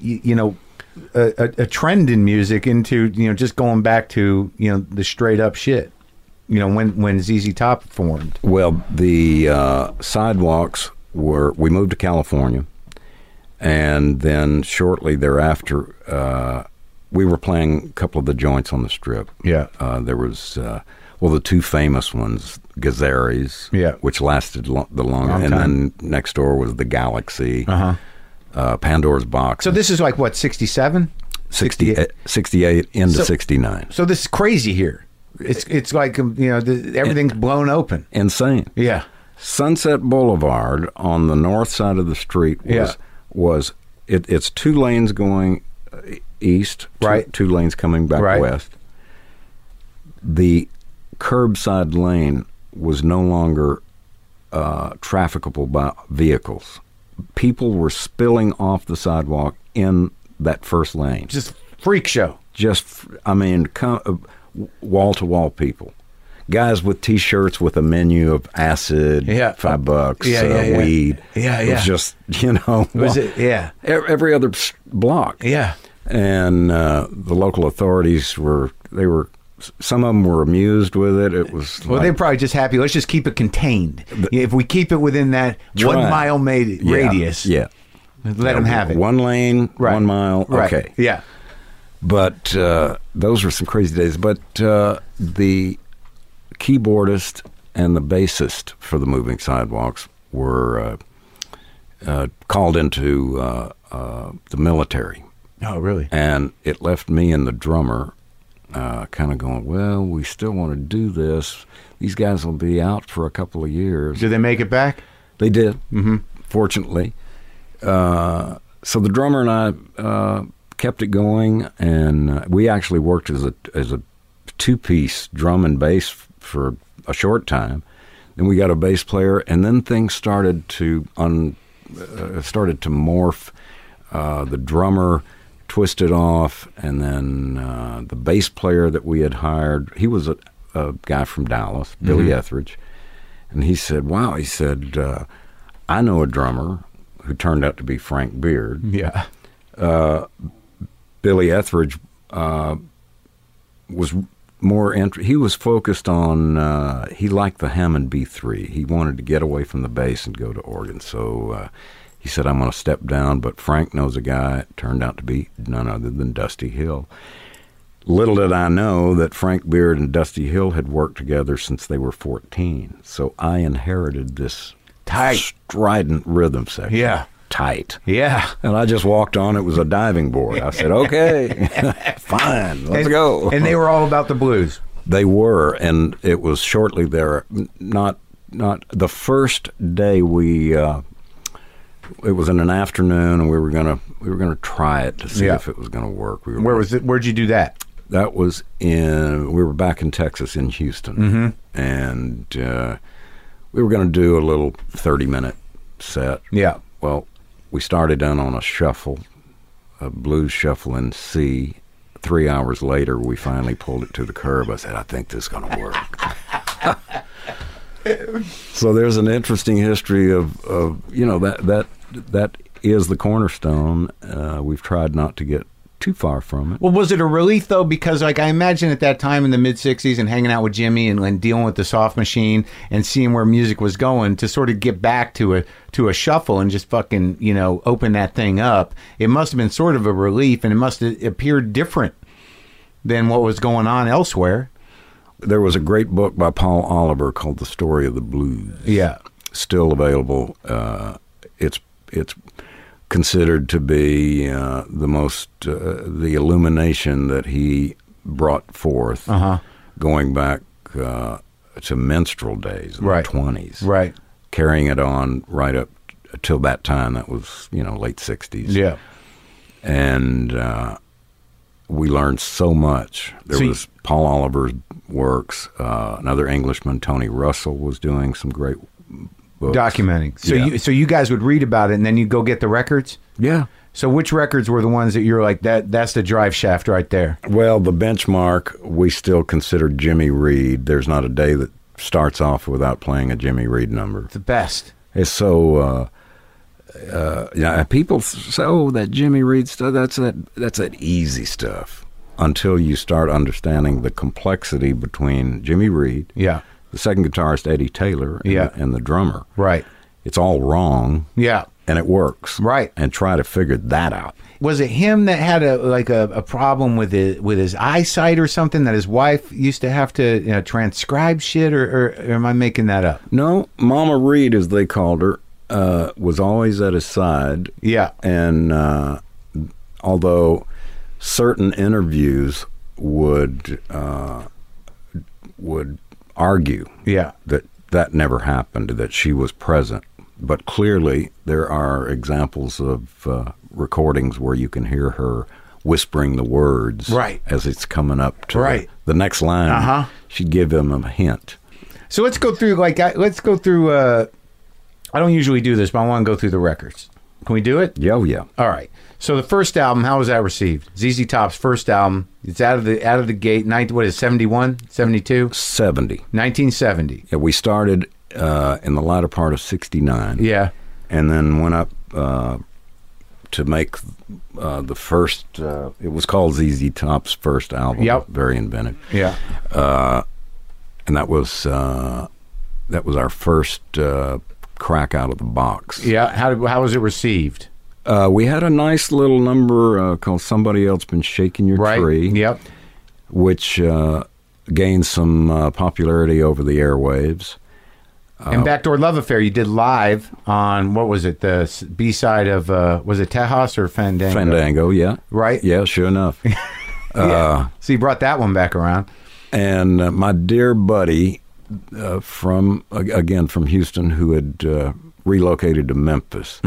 a trend in music into just going back to the straight up shit? When ZZ Top formed. Well, the Sidewalks we moved to California. And then shortly thereafter, we were playing a couple of the joints on the Strip. Yeah. There was, Well, the two famous ones, Gazzarri's, which lasted the longest, and then next door was the Galaxy, Pandora's Box. So this is like, what, 67? 68 into 69. So this is crazy here. It's like, everything's blown open. Insane. Yeah. Sunset Boulevard on the north side of the street was it's 2 lanes going east, two lanes coming back west. The curbside lane was no longer trafficable by vehicles. People were spilling off the sidewalk in that first lane. Just freak show. Wall-to-wall people. Guys with T-shirts with a menu of acid, $5, weed. It was just, Was it? Yeah. Every other block. Yeah. And the local authorities some of them were amused with it. It was they're probably just happy. Let's just keep it contained. If we keep it within that 1 mile radius, let them have it. 1 lane, 1 mile. Okay, yeah. But those were some crazy days. But the keyboardist and the bassist for the Moving Sidewalks were called into the military. Oh, really? And it left me and the drummer kind of going, well, we still want to do this. These guys will be out for a couple of years. Did they make it back? They did, fortunately. So the drummer and I kept it going, and we actually worked as a 2-piece drum and bass for a short time. Then we got a bass player, and then things started to morph. The drummer twisted off, and then the bass player that we had hired, he was a guy from Dallas, Billy Etheridge, and he said, wow, I know a drummer who turned out to be Frank Beard. Yeah. Billy Etheridge was more he was focused on he liked the Hammond B3. He wanted to get away from the bass and go to organ, so he said, I'm going to step down, but Frank knows a guy. It turned out to be none other than Dusty Hill. Little did I know that Frank Beard and Dusty Hill had worked together since they were 14. So I inherited this tight, strident rhythm section. Yeah. Tight. Yeah. And I just walked on. It was a diving board. I said, okay, fine, let's go. And they were all about the blues. They were, and it was shortly there. Not the first day we... it was in an afternoon, and we were gonna try it to see if it was gonna work. Where was it? Where'd you do that? That was we were back in Texas, in Houston, and we were gonna do a little 30-minute set. Yeah. Well, we started in on a shuffle, a blues shuffle in C. 3 hours later, we finally pulled it to the curb. I said, I think this is gonna work. So there's an interesting history of that is the cornerstone. We've tried not to get too far from it. Well, was it a relief though? Because I imagine at that time in the mid '60s and hanging out with Jimmy and dealing with the Soft Machine and seeing where music was going, to sort of get back to a shuffle and just fucking open that thing up. It must have been sort of a relief, and it must have appeared different than what was going on elsewhere. There was a great book by Paul Oliver called The Story of the Blues. Yeah. Still available. It's considered to be the illumination that he brought forth going back to minstrel days in the 20s. Right. Carrying it on right up till that time. That was, late 60s. Yeah. And we learned so much. There was Paul Oliver's works. Another Englishman, Tony Russell, was doing some great books. Documenting. So you guys would read about it, and then you'd go get the records? Yeah. So which records were the ones that you're like, that's the drive shaft right there? Well, the benchmark, we still consider Jimmy Reed. There's not a day that starts off without playing a Jimmy Reed number. It's the best. It's so... people say, "Oh, that Jimmy Reed stuff, that's that easy stuff." Until you start understanding the complexity between Jimmy Reed, the second guitarist Eddie Taylor, and the drummer. Right. It's all wrong. Yeah. and it works. Right. And try to figure that out. Was it him that had a problem with his eyesight or something, that his wife used to have to transcribe shit, or am I making that up? No, Mama Reed, as they called her, was always at his side. Yeah. And although certain interviews would argue that never happened, that she was present. But clearly there are examples of recordings where you can hear her whispering the words as it's coming up to the next line. She'd give him a hint. So let's go through, I don't usually do this, but I want to go through the records. Can we do it? Yeah, yeah. All right. So the first album, how was that received? ZZ Top's first album. It's out of the gate. What is it, 71, 72? 70. 1970. Yeah, we started in the latter part of 69. Yeah. And then went up to make the first, it was called ZZ Top's first album. Yep. Very inventive. Yeah. And that was our first crack out of the box. Yeah. How was it received? We had a nice little number called Somebody Else Been Shaking Your Tree. Yep. Which gained some popularity over the airwaves. And Backdoor Love Affair, you did live on, what was it, the B-side of, was it Tejas or Fandango? Fandango, yeah. Right? Yeah, sure enough. Yeah. So you brought that one back around. And my dear buddy from Houston, who had relocated to Memphis,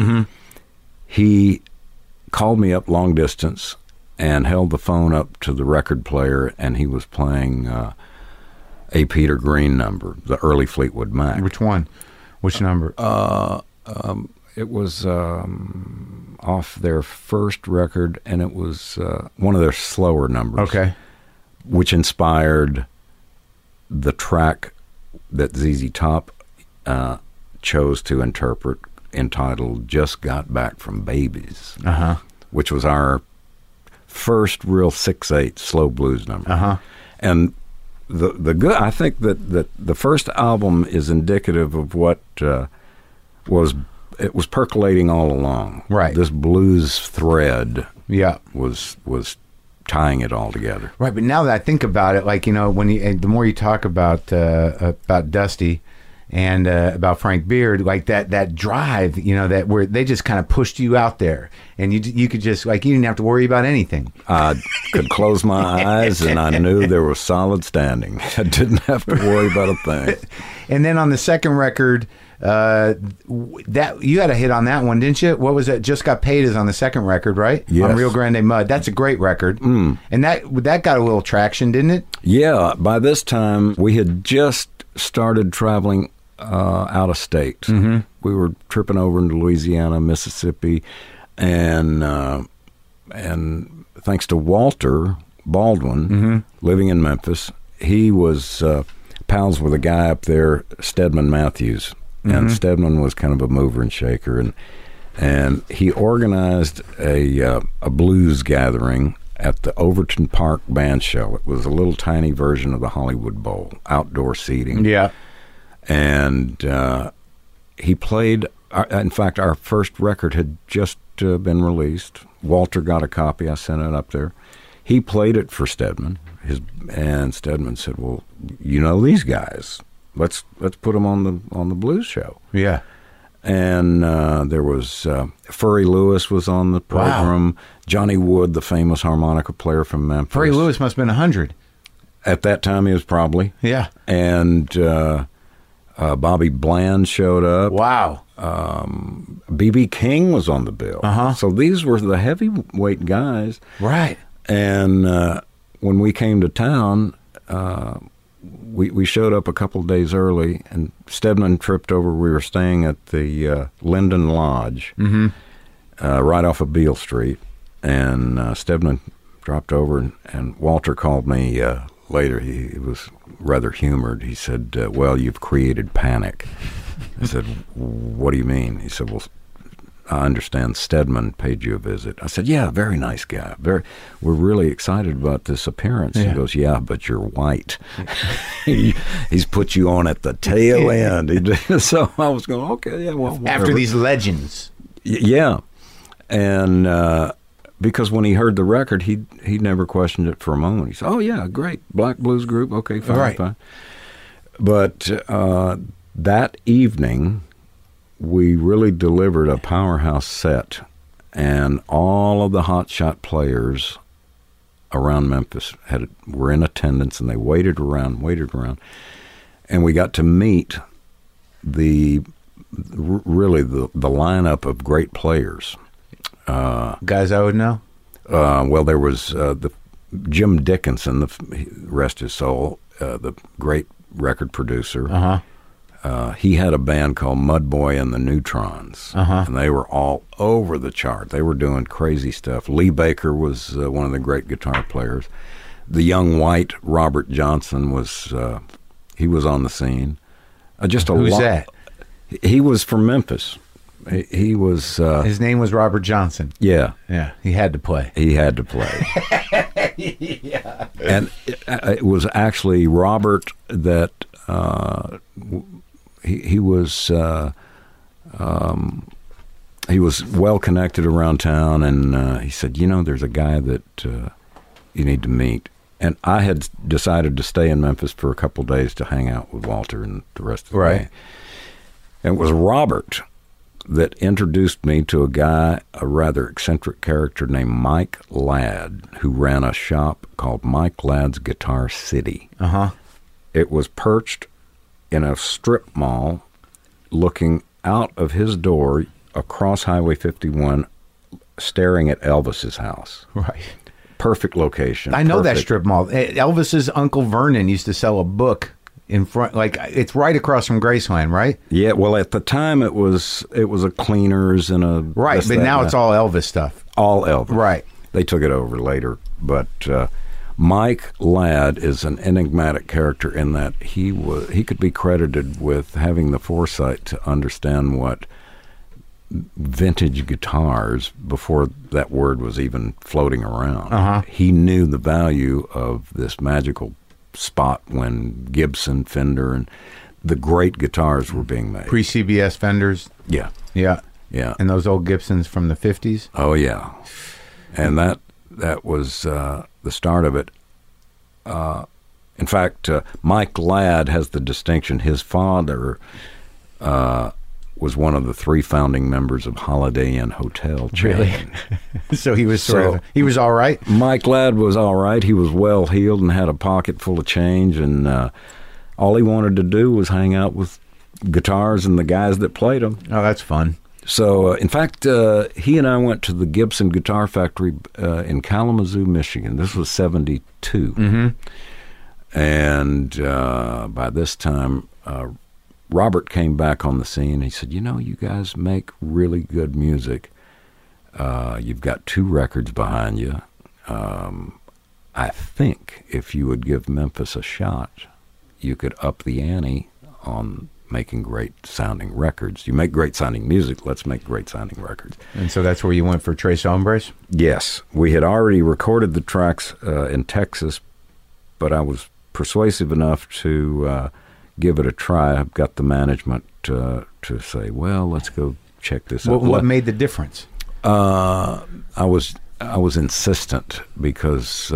he called me up long distance and held the phone up to the record player, and he was playing a Peter Green number, the early Fleetwood Mac. Which one? Which number? It was off their first record, and it was one of their slower numbers. Okay. Which inspired the track that ZZ Top chose to interpret, entitled "Just Got Back from Babies," which was our first real 6/8 slow blues number. And the good, I think that the first album is indicative of what was percolating all along. Right. This blues thread was tying it all together. Right, but now that I think about it, the more you talk about Dusty and about Frank Beard, like that drive, that where they just kind of pushed you out there, and you could just, you didn't have to worry about anything. I could close my eyes and I knew there was solid standing. I didn't have to worry about a thing. And then on the second record, that you had a hit on that one, didn't you? What was that? Just Got Paid is on the second record, right? Yes. On Rio Grande Mud. That's a great record. And that got a little traction, didn't it? Yeah. By this time, we had just started traveling out of state. We were tripping over into Louisiana, Mississippi, and thanks to Walter Baldwin, living in Memphis, he was pals with a guy up there, Stedman Matthews, and Stedman was kind of a mover and shaker, and he organized a blues gathering at the Overton Park Band Shell. It was a little tiny version of the Hollywood Bowl, outdoor seating. Yeah. And he played, in fact, our first record had just been released. Walter got a copy. I sent it up there. He played it for Stedman. And Stedman said, "Well, you know these guys. Let's put them on the blues show." Yeah. And there was Furry Lewis was on the program. Wow. Johnny Wood, the famous harmonica player from Memphis. Furry Lewis must have been 100. At that time, he was probably. Yeah. And Bobby Bland showed up. Wow. B.B. King was on the bill. So these were the heavyweight guys. Right. And when we came to town, we showed up a couple of days early, and Stedman tripped over. We were staying at the Linden Lodge, right off of Beale Street, and Stedman dropped over, and Walter called me later. He was rather humored. He said, "Well, you've created panic." I said, "What do you mean?" He said, "Well, I understand Stedman paid you a visit." I said, "Yeah, very nice guy. We're really excited about this appearance." Yeah. He goes, "Yeah, but you're white." He's put you on at the tail end. So I was going, okay, yeah, well, whatever. After these legends. Yeah. And because when he heard the record, he never questioned it for a moment. He said, "Oh yeah, great, black blues group. Okay, fine, fine." But that evening, we really delivered a powerhouse set, and all of the hotshot players around Memphis were in attendance, and they waited around, and we got to meet the lineup of great players. Guys I would know? Well, there was the Jim Dickinson, rest his soul, the great record producer. He had a band called Mudboy and the Neutrons, and they were all over the chart. They were doing crazy stuff. Lee Baker was one of the great guitar players. The young white Robert Johnson he was on the scene. Who's that? He was from Memphis. He was. His name was Robert Johnson. Yeah, yeah. He had to play. Yeah. And it was actually Robert that he was well connected around town, and he said, there's a guy that you need to meet. And I had decided to stay in Memphis for a couple of days to hang out with Walter and the rest of the day. And it was Robert that introduced me to a rather eccentric character named Mike Ladd, who ran a shop called Mike Ladd's Guitar City. It was perched in a strip mall, looking out of his door across Highway 51, staring at Elvis's house. Right. Perfect location. I know that strip mall. Elvis's Uncle Vernon used to sell a book in front, it's right across from Graceland, right? Yeah, well, at the time it was a Cleaners and a... Right, but now it's all Elvis stuff. All Elvis. Right. They took it over later, but Mike Ladd is an enigmatic character in that he could be credited with having the foresight to understand what vintage guitars, before that word was even floating around. He knew the value of this magical spot when Gibson, Fender, and the great guitars were being made. Pre-CBS Fenders? Yeah. Yeah. Yeah. And those old Gibsons from the 50s? Oh, yeah. And that was the start of it. In fact, Mike Ladd has the distinction. His father was one of the 3 founding members of Holiday Inn Hotel chain. Really? So he was he was all right? Mike Ladd was all right. He was well-heeled and had a pocket full of change, and all he wanted to do was hang out with guitars and the guys that played them. Oh, that's fun. So, in fact, he and I went to the Gibson Guitar Factory in Kalamazoo, Michigan. This was 1972. And by this time... Robert came back on the scene. He said, you guys make really good music. You've got 2 records behind you. I think if you would give Memphis a shot, you could up the ante on making great-sounding records. You make great-sounding music, let's make great-sounding records. And so that's where you went for Tres Hombres? Yes. We had already recorded the tracks in Texas, but I was persuasive enough to... give it a try. I've got the management to say, well, let's go check this out. What made the difference? I was insistent because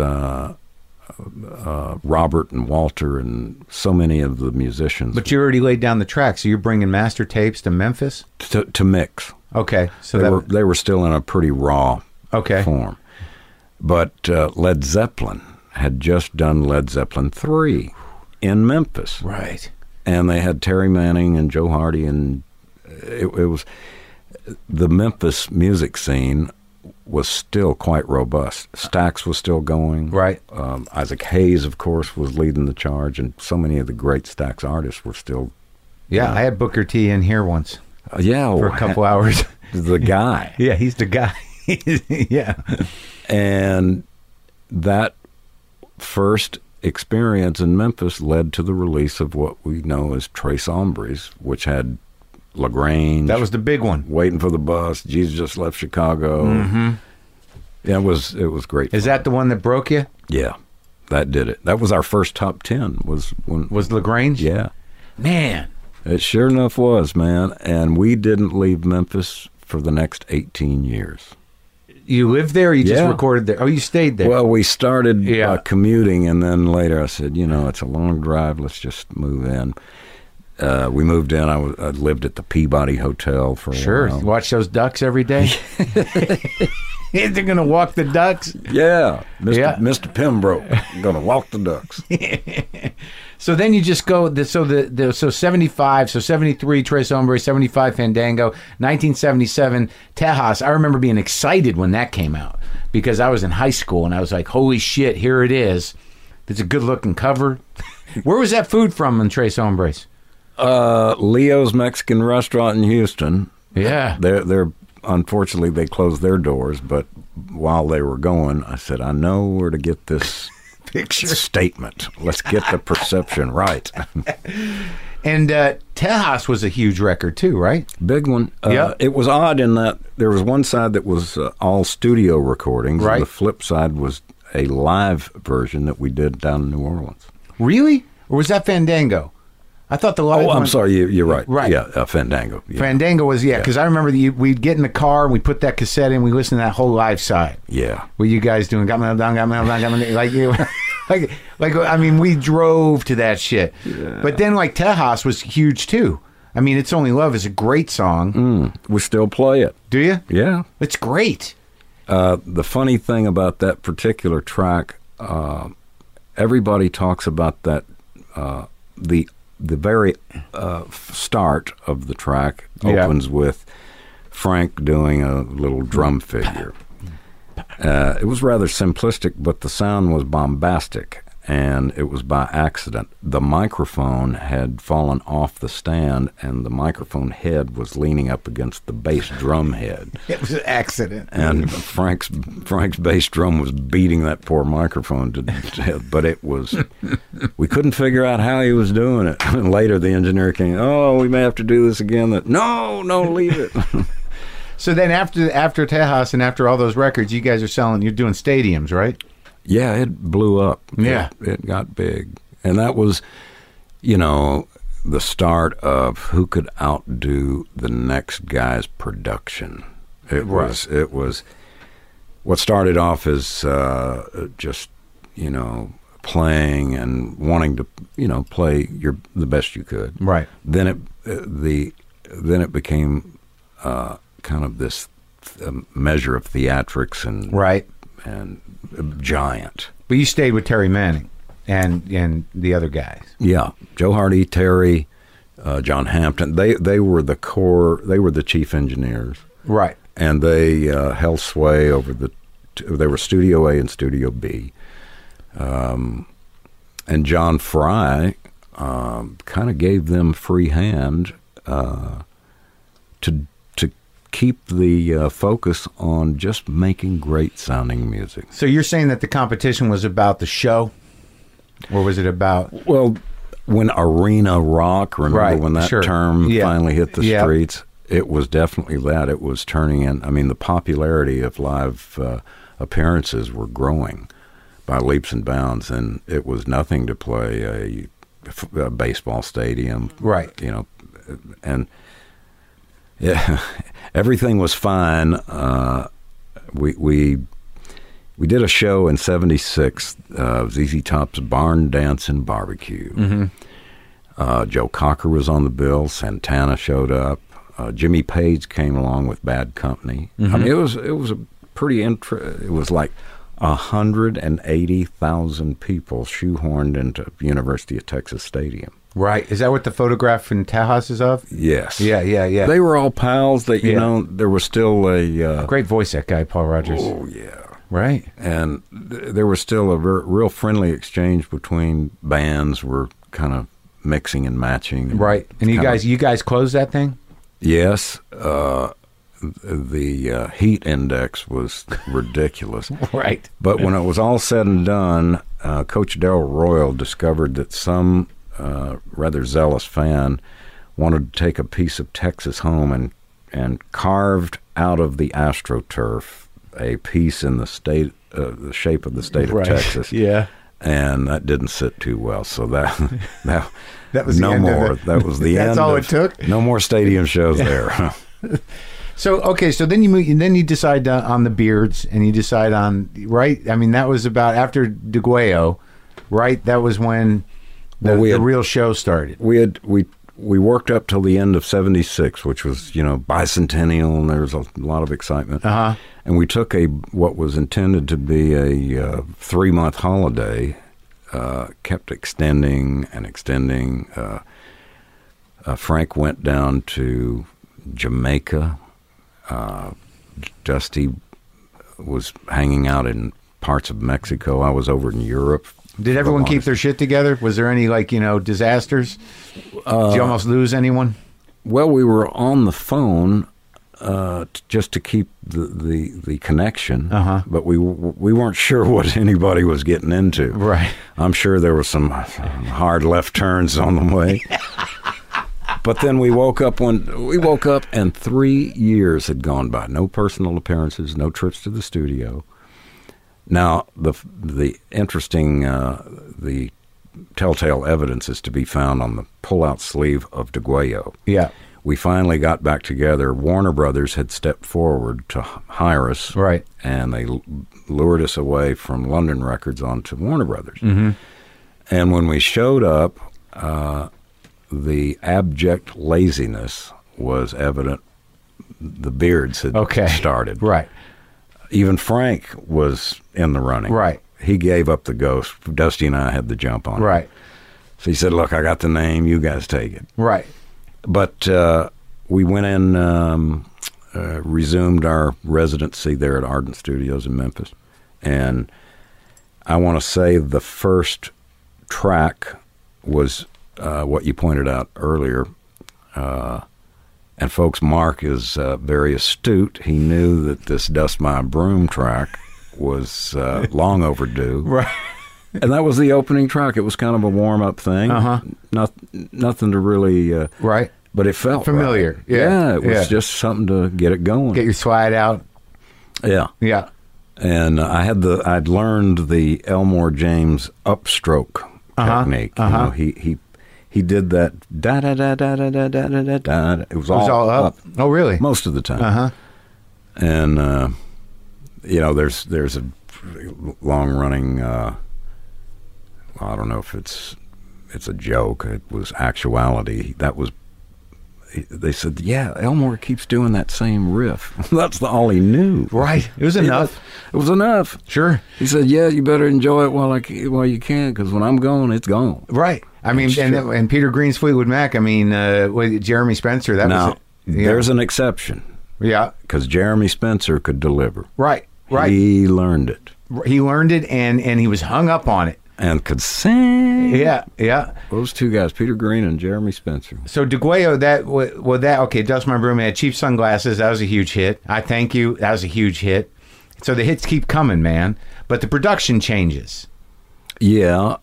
Robert and Walter and so many of the musicians. But you already laid down the track, so you're bringing master tapes to Memphis to mix. Okay, so they were still in a pretty raw form. But Led Zeppelin had just done Led Zeppelin 3. In Memphis. Right. And they had Terry Manning and Joe Hardy, and it was... The Memphis music scene was still quite robust. Stax was still going. Right. Isaac Hayes, of course, was leading the charge, and so many of the great Stax artists were still... Yeah, I had Booker T in here once. For a couple hours. The guy. Yeah, he's the guy. Yeah. And that first... experience in Memphis led to the release of what we know as Tres Hombres, which had LaGrange. That was the big one. Waiting for the Bus. Jesus Just Left Chicago. Yeah, it was great. Is that the one that broke you? Yeah, that did it. That was our first top 10. Was LaGrange? Yeah, man. It sure enough was, man. And we didn't leave Memphis for the next 18 years. You lived there or you just recorded there? Oh, you stayed there. Well, we started commuting, and then later I said, it's a long drive. Let's just move in. We moved in. I lived at the Peabody Hotel for a while. Sure. Watch those ducks every day? They're going to walk the ducks? Yeah. Mr. Pembroke. Going to walk the ducks. So then you just go, so 75, so 73, Tres Hombres, 75, Fandango, 1977, Tejas. I remember being excited when that came out because I was in high school and I was like, holy shit, here it is. It's a good looking cover. Where was that food from in Tres Hombres? Leo's Mexican Restaurant in Houston. Yeah. They're unfortunately, they closed their doors, but while they were going, I said, I know where to get this picture statement. Let's get the perception right. And Tejas was a huge record too, right? Big one. It was odd in that there was one side that was all studio recordings. Right. And the flip side was a live version that we did down in New Orleans. Really? Or was that Fandango? I thought the live I'm sorry. You're right. Right. Yeah, Fandango. Yeah. Fandango was, because I remember we'd get in the car and we'd put that cassette in, we listened to that whole live side. Yeah. What you guys doing? Got me down, like you. I mean, we drove to that shit. Yeah. But then, Tejas was huge, too. I mean, It's Only Love is a great song. We still play it. Do you? Yeah. It's great. The funny thing about that particular track, everybody talks about that, the very start of the track opens with Frank doing a little drum figure. It was rather simplistic, but the sound was bombastic, and it was by accident. The microphone had fallen off the stand, and the microphone head was leaning up against the bass drum head. It was an accident. And Frank's bass drum was beating that poor microphone to death, but it was... We couldn't figure out how he was doing it. And later the engineer came, we may have to do this again. No, leave it. So then after Tejas and after all those records, you guys are you're doing stadiums, right? Yeah, it blew up. Yeah. It got big. And that was, the start of who could outdo the next guy's production. It was what started off as just, playing and wanting to, play the best you could. Right. Then it became kind of this measure of theatrics and right. And giant. But you stayed with Terry Manning and the other guys. Yeah, Joe Hardy, Terry, John Hampton. They were the core. They were the chief engineers. Right. And they held sway over they were Studio A and Studio B. And John Fry kind of gave them free hand to keep the focus on just making great sounding music. So you're saying that the competition was about the show? Or was it about... Well, when arena rock, remember when that term finally hit the streets? It was definitely that. It was turning in... the popularity of live appearances were growing by leaps and bounds, and it was nothing to play a baseball stadium. Right. And... Yeah, everything was fine. We did a show in '76, ZZ Top's Barn Dance and Barbecue. Mm-hmm. Joe Cocker was on the bill. Santana showed up. Jimmy Page came along with Bad Company. Mm-hmm. It was a pretty it was like 180,000 people shoehorned into University of Texas Stadium. Right. Is that what the photograph in Tejas is of? Yes. Yeah. They were all pals that, there was still a... great voice, that guy, Paul Rogers. Oh, yeah. Right. And there was still a real friendly exchange between bands. We're kind of mixing and matching. Right. And you guys closed that thing? Yes. The heat index was ridiculous. Right. But when it was all said and done, Coach Darrell Royal discovered that some... rather zealous fan wanted to take a piece of Texas home and carved out of the AstroTurf a piece in the shape of the state of Texas. Yeah. And that didn't sit too well. So that was no the end more. Of it. That was the end. That's all it took. No more stadium shows there. So then you decide on the Beards, and you decide on, right? I mean, that was about after DeGuayo, right? That was when the real show started. We worked up till the end of '76, which was, bicentennial, and there was a lot of excitement. Uh-huh. And we took what was intended to be a 3-month holiday, kept extending and extending. Frank went down to Jamaica. Dusty was hanging out in parts of Mexico. I was over in Europe. Did everyone keep their shit together? Was there any disasters? Did you almost lose anyone? Well, we were on the phone just to keep the connection, but we weren't sure what anybody was getting into. Right. I'm sure there were some hard left turns on the way. But then we woke up and 3 years had gone by. No personal appearances, no trips to the studio. Now, the interesting, the telltale evidence is to be found on the pull-out sleeve of DeGuayo. Yeah. We finally got back together. Warner Brothers had stepped forward to hire us. Right. And they lured us away from London Records onto Warner Brothers. Mm-hmm. And when we showed up, the abject laziness was evident. The Beards had started. Right. Even Frank was in the running. Right. He gave up the ghost. Dusty and I had the jump on it. Right. So he said, look, I got the name. You guys take it. Right. But we went in, resumed our residency there at Ardent Studios in Memphis. And I want to say the first track was what you pointed out earlier. And folks, Mark is very astute. He knew that this Dust My Broom track was long overdue. Right. And that was the opening track. It was kind of a warm-up thing. Nothing to really... right. But it felt familiar. Right. Yeah, it was just something to get it going. Get your swag out. Yeah. Yeah. And I'd learned the Elmore James upstroke technique. He did that da da da da da da da da da. It was all up. Oh, really? Most of the time. And there's a long running. I don't know if it's a joke. It was actuality. That was. They said, yeah, Elmore keeps doing that same riff. That's all he knew. Right. It was enough. It was enough. Sure. He said, yeah, you better enjoy it while you can, because when I'm gone, it's gone. Right. I mean, and Peter Green's Fleetwood Mac, I mean, Jeremy Spencer, was it. Yeah. There's an exception. Yeah. Because Jeremy Spencer could deliver. Right. He learned it. He learned it, and he was hung up on it. And could sing. Yeah. Those two guys, Peter Green and Jeremy Spencer. So DeGuayo, Dust My Broom had Cheap Sunglasses. That was a huge hit. I Thank You. That was a huge hit. So the hits keep coming, man. But the production changes. Yeah.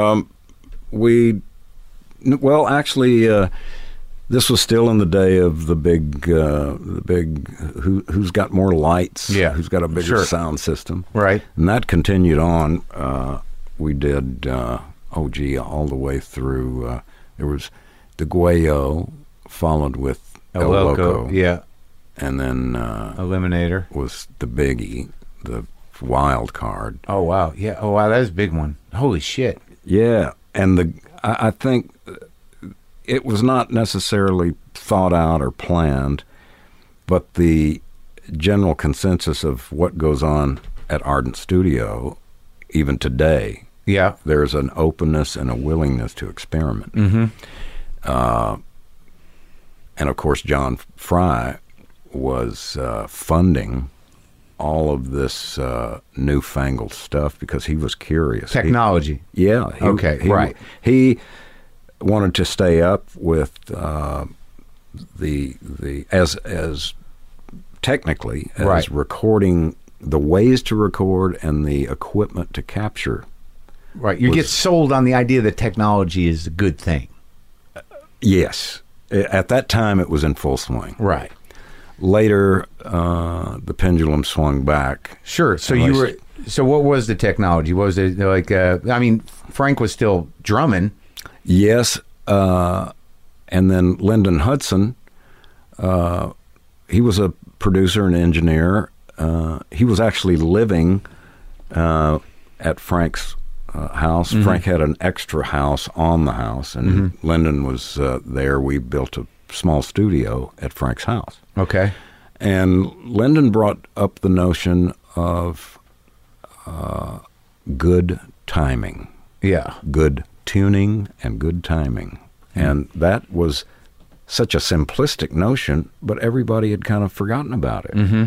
Actually, this was still in the day of the big who's got more lights. Yeah. Who's got a bigger sound system. Right. And that continued on. We did, all the way through. There was DeGuayo, followed with El Loco. Yeah. And then Eliminator was the biggie, the wild card. Oh, wow. Yeah. Oh, wow. That is a big one. Holy shit. Yeah. And I think it was not necessarily thought out or planned, but the general consensus of what goes on at Ardent Studio, even today, there's an openness and a willingness to experiment. Mm-hmm. And of course, John Fry was funding all of this newfangled stuff because he was curious. Technology. He wanted to stay up with as technically as recording, the ways to record and the equipment to capture. Right. You get sold on the idea that technology is a good thing. Yes. At that time, it was in full swing. Right. Later, the pendulum swung back. Sure. So So what was the technology? What was it like? Frank was still drumming. Yes. And then Lyndon Hudson, he was a producer and engineer. He was actually living at Frank's house. Mm-hmm. Frank had an extra house on the house, and Lyndon was there. We built a small studio at Frank's house. Okay. And Lyndon brought up the notion of good timing. Yeah. Good tuning and good timing. And that was such a simplistic notion, but everybody had kind of forgotten about it. Mm-hmm.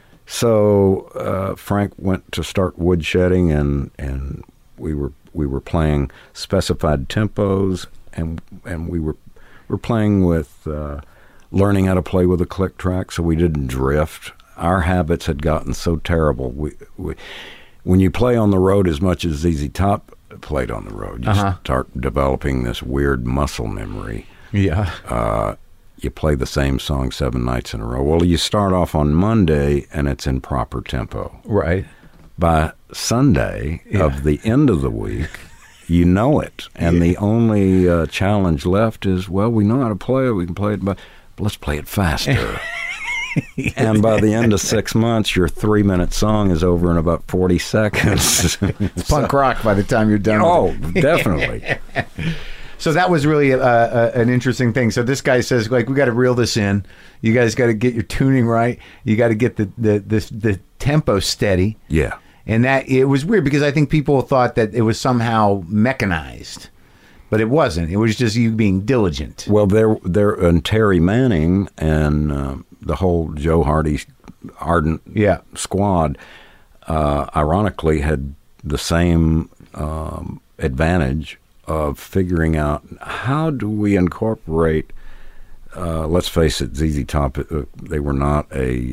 So Frank went to start woodshedding, and we were playing specified tempos, and we were playing with learning how to play with a click track, so we didn't drift. Our habits had gotten so terrible. When you play on the road as much as ZZ Top played on the road, you start developing this weird muscle memory. Yeah. You play the same song 7 nights in a row. Well, you start off on Monday, and it's in proper tempo. Right. By Sunday of the end of the week, you know it. And the only challenge left is, well, we know how to play it. We can play it, but let's play it faster. And by the end of 6 months, your 3-minute song is over in about 40 seconds. It's punk rock by the time you're done. Oh, definitely. So that was really an interesting thing. So this guy says, like, we got to reel this in. You guys got to get your tuning right. You got to get the tempo steady. Yeah. And that it was weird because I think people thought that it was somehow mechanized. But it wasn't. It was just you being diligent. Well, there and Terry Manning and the whole Joe Hardy Ardent squad, ironically, had the same advantage of figuring out how do we incorporate. Let's face it, ZZ Top. They were not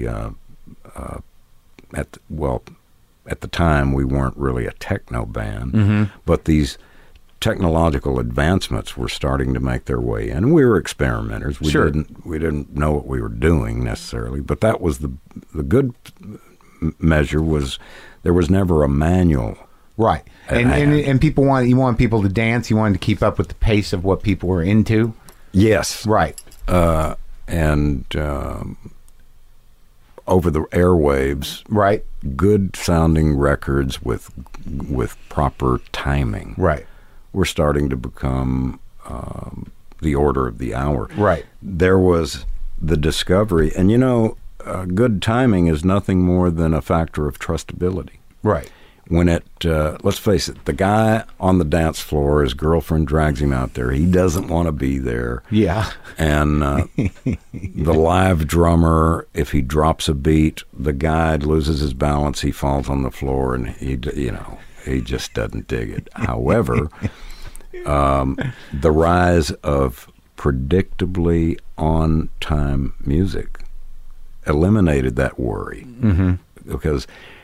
at the time we weren't really a techno band, but these technological advancements were starting to make their way in. We were experimenters. We didn't know what we were doing necessarily, but that was the good measure. Was there was never a manual, right? And people you want people to dance. You wanted to keep up with the pace of what people were into. Yes, right. And over the airwaves, right? Good sounding records with proper timing, right? Were starting to become the order of the hour. Right. There was the discovery, and good timing is nothing more than a factor of trustability. Right. When let's face it, the guy on the dance floor, his girlfriend drags him out there. He doesn't want to be there. Yeah. And the live drummer, if he drops a beat, the guy loses his balance. He falls on the floor, and he just doesn't dig it. However, the rise of predictably on-time music eliminated that worry, because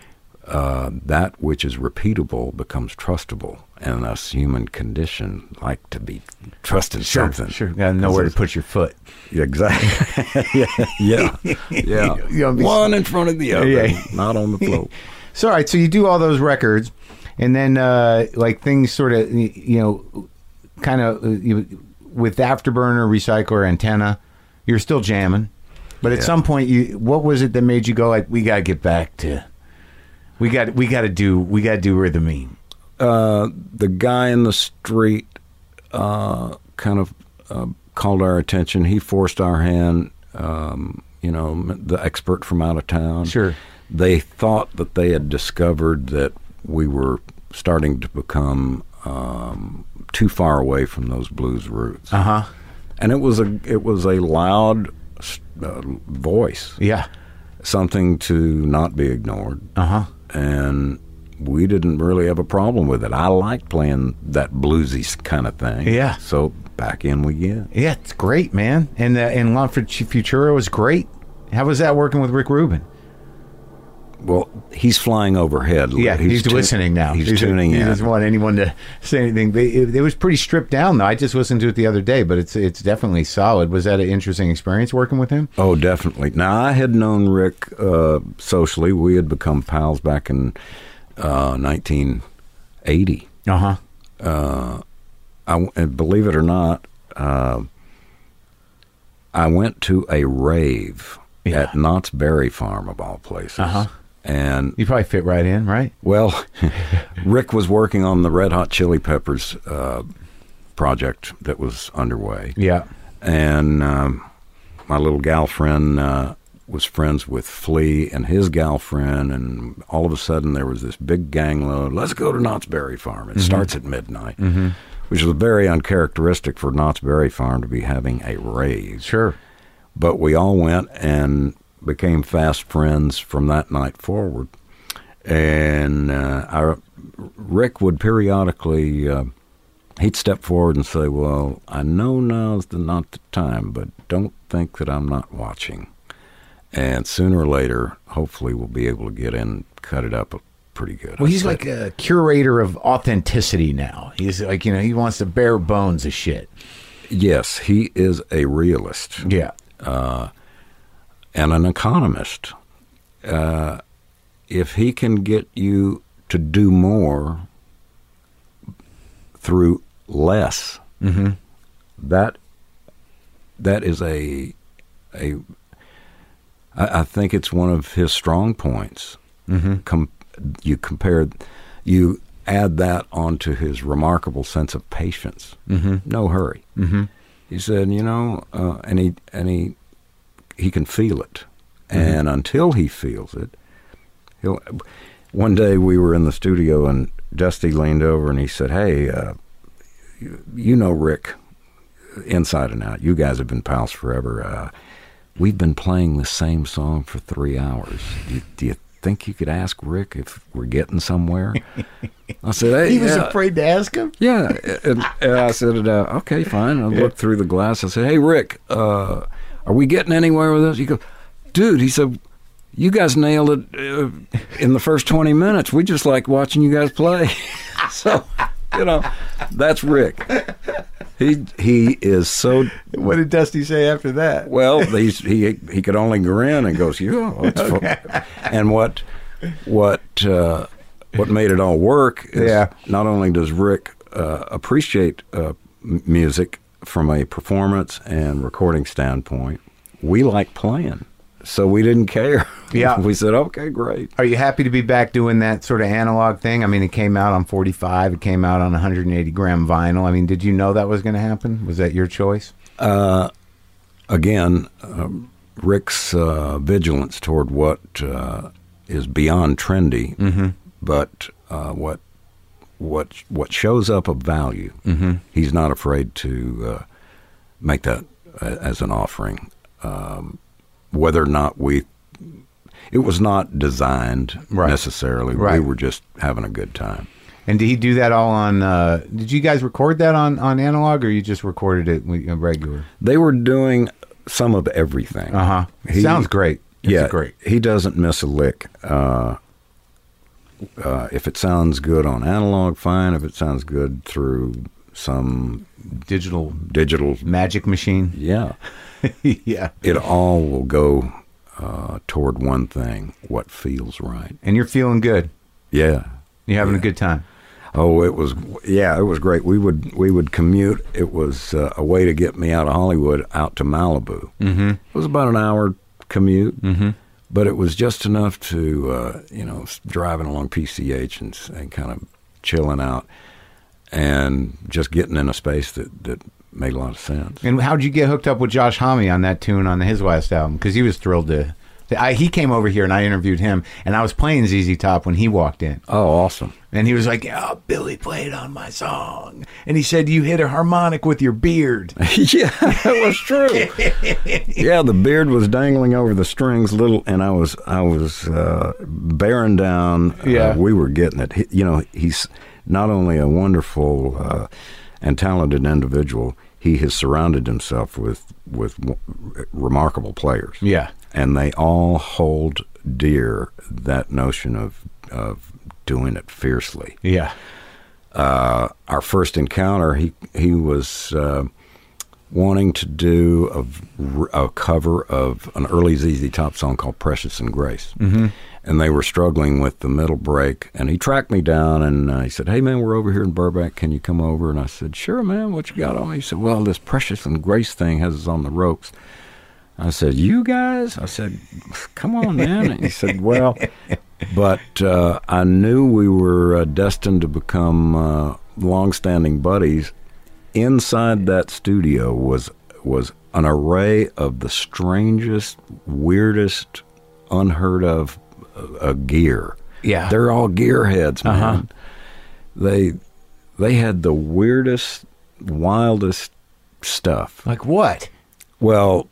that which is repeatable becomes trustable, and us human condition like to be trusted something. Sure, got to know where to put your foot. Exactly. yeah. One in front of the other, not on the floor. So, all right, so you do all those records, and then things sort of, kind of with Afterburner, Recycler, Antenna, you're still jamming. But at some point, what was it that made you go like, we got to get back to, we got to do Rhythmine? The guy in the street kind of called our attention. He forced our hand. The expert from out of town. Sure. They thought that they had discovered that we were starting to become too far away from those blues roots. And it was a loud voice. Yeah. Something to not be ignored. And we didn't really have a problem with it. I like playing that bluesy kind of thing. Yeah. So back in we get. Yeah, it's great, man. And La Futura was great. How was that working with Rick Rubin? Well, he's flying overhead. Yeah, he's listening now. He's tuning in. He doesn't want anyone to say anything. It was pretty stripped down, though. I just listened to it the other day, but it's definitely solid. Was that an interesting experience working with him? Oh, definitely. Now, I had known Rick socially. We had become pals back in 1980. And believe it or not, I went to a rave at Knott's Berry Farm, of all places. And you probably fit right in, right? Well, Rick was working on the Red Hot Chili Peppers project that was underway. Yeah. And my little gal friend was friends with Flea and his gal friend, and all of a sudden there was this big gang load. Let's go to Knott's Berry Farm. It starts at midnight, which was very uncharacteristic for Knott's Berry Farm to be having a rave. Sure. But we all went and became fast friends from that night forward. And Rick would periodically, he'd step forward and say, well, I know now's not the time, but don't think that I'm not watching. And sooner or later, hopefully we'll be able to get in and cut it up pretty good. Well, he's like a curator of authenticity now. He's like, he wants the bare bones of shit. Yes, he is a realist. Yeah. And an economist. If he can get you to do more through less, that is I think it's one of his strong points. You add that onto his remarkable sense of patience. No hurry. He said, and he can feel it. And until he feels it, one day we were in the studio and Dusty leaned over and he said, hey, you know Rick inside and out. You guys have been pals forever. We've been playing the same song for 3 hours. Do you think you could ask Rick if we're getting somewhere? I said, hey. He was afraid to ask him? Yeah. And I said, okay, fine. I looked through the glass. I said, hey, Rick, are we getting anywhere with this? He goes, dude, he said, you guys nailed it in the first 20 minutes. We just like watching you guys play. So, that's Rick. He is so. What did Dusty say after that? Well, he could only grin and goes, yeah, it's fun. And what made it all work is not only does Rick appreciate music from a performance and recording standpoint, we like playing. So we didn't care. Yeah. We said, okay, great. Are you happy to be back doing that sort of analog thing? I mean, it came out on 45. It came out on 180-gram vinyl. I mean, did you know that was going to happen? Was that your choice? Again, Rick's vigilance toward what is beyond trendy, but what shows up of value, he's not afraid to make that as an offering. Whether or not it was not designed necessarily. We were just having a good time. And did he do that all on, did you guys record that on analog, or you just recorded it regular? They were doing some of everything. Sounds great. It's great. He doesn't miss a lick. If it sounds good on analog, fine. If it sounds good through some digital magic machine. Yeah. Yeah. It all will go toward one thing, what feels right. And you're feeling good. Yeah. You're having a good time. Oh, it was great. We would commute. It was a way to get me out of Hollywood out to Malibu. It was about an hour commute, but it was just enough to, driving along PCH and kind of chilling out and just getting in a space that made a lot of sense. And how'd you get hooked up with Josh Homme on that tune on his last album? Because he was thrilled he came over here and I interviewed him, and I was playing ZZ Top when he walked in. Oh, awesome. And he was like, oh, Billy played on my song. And he said, you hit a harmonic with your beard. Yeah, that was true. Yeah, the beard was dangling over the strings and I was bearing down. Yeah. We were getting it. He's not only a wonderful and talented individual, he has surrounded himself with remarkable players. Yeah. And they all hold dear that notion of doing it fiercely. Yeah. Our first encounter, he was wanting to do a cover of an early ZZ Top song called Precious and Grace. And they were struggling with the middle break. And he tracked me down and he said, hey, man, we're over here in Burbank. Can you come over? And I said, sure, man, what you got on? He said, well, this Precious and Grace thing has us on the ropes. I said, you guys? I said, come on, man. And he said, well, but I knew we were destined to become long-standing buddies. Inside that studio was an array of the strangest, weirdest, unheard of gear. Yeah. They're all gearheads, man. They had the weirdest, wildest stuff. Like what? Well,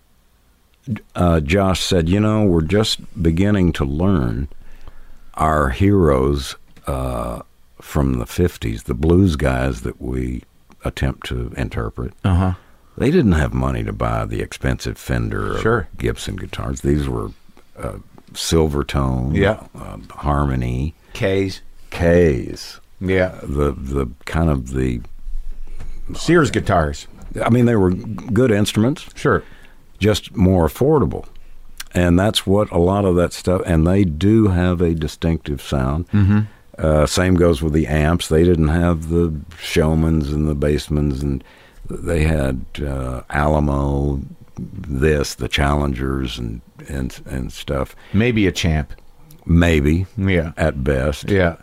Josh said, we're just beginning to learn our heroes from the 50s, the blues guys that we attempt to interpret. They didn't have money to buy the expensive Fender or Gibson guitars. These were Silvertone, Harmony, K's. Yeah, the kind of the Sears guitars. I mean, they were good instruments. Sure. Just more affordable. And that's what a lot of that stuff, and they do have a distinctive sound. Same goes with the amps. They didn't have the Showmans and the Bassmans, and they had Alamo, the Challengers and stuff. Maybe a Champ. Maybe. Yeah. At best. Yeah.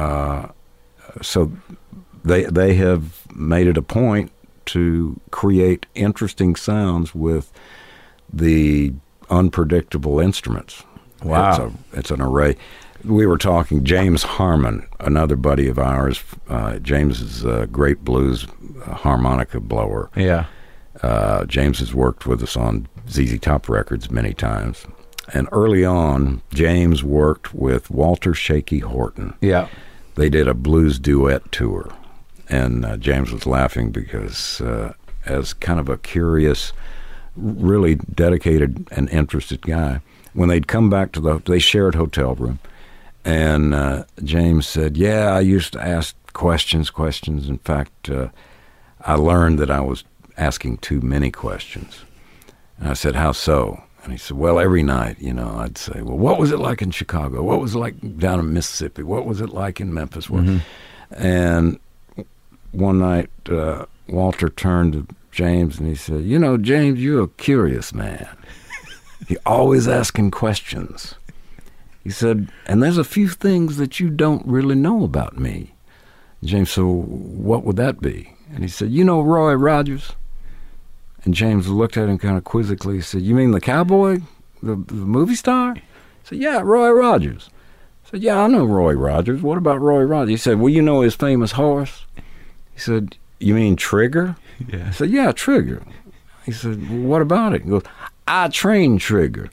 So they have made it a point to create interesting sounds with the unpredictable instruments. Wow. It's an array. We were talking, James Harmon, another buddy of ours. James is a great blues harmonica blower. Yeah. James has worked with us on ZZ Top records many times. And early on, James worked with Walter Shaky Horton. Yeah. They did a blues duet tour. And James was laughing because as kind of a curious, really dedicated and interested guy, when they'd come back to they shared hotel room, and James said, yeah, I used to ask questions. In fact, I learned that I was asking too many questions. And I said, how so? And he said, well, every night, I'd say, well, what was it like in Chicago? What was it like down in Mississippi? What was it like in Memphis? And one night, Walter turned to James and he said, James, you're a curious man. You're always asking questions. He said, and there's a few things that you don't really know about me. James said, what would that be? And he said, Roy Rogers? And James looked at him kind of quizzically. He said, you mean the cowboy, the movie star? He said, yeah, Roy Rogers. I said, yeah, I know Roy Rogers. What about Roy Rogers? He said, well, you know his famous horse? He said, you mean Trigger? Yeah. I said, yeah, Trigger. He said, well, what about it? He goes, I trained Trigger.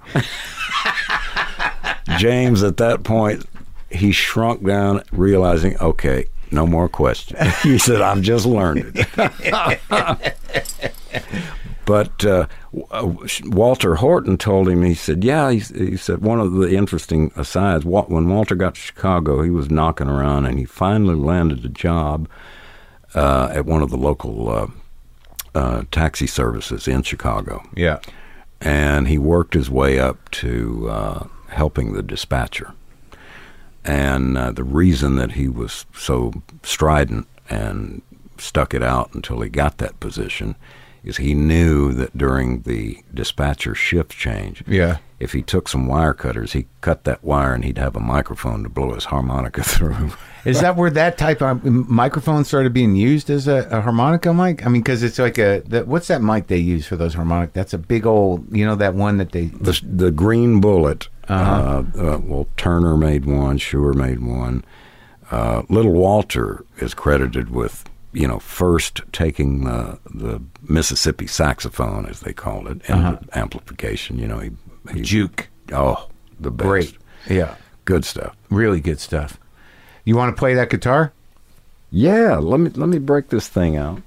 James, at that point, he shrunk down, realizing, okay, no more questions. He said, I've just learned it. But Walter Horton told him, he said, yeah, he said, one of the interesting asides, when Walter got to Chicago, he was knocking around, and he finally landed a job at one of the local taxi services in Chicago. Yeah. And he worked his way up to helping the dispatcher. And the reason that he was so strident and stuck it out until he got that position is he knew that during the dispatcher shift change, if he took some wire cutters, he'd cut that wire and he'd have a microphone to blow his harmonica through. Is that where that type of microphone started being used as a harmonica mic? I mean, because it's like what's that mic they use for those harmonica? That's a big old, that one that they... The Green Bullet. Well, Turner made one, Shure made one. Little Walter is credited with, first taking the Mississippi saxophone, as they called it, and amplification. He juke. Oh, the best. Great. Yeah. Good stuff. Really good stuff. You want to play that guitar? Yeah. Let me break this thing out.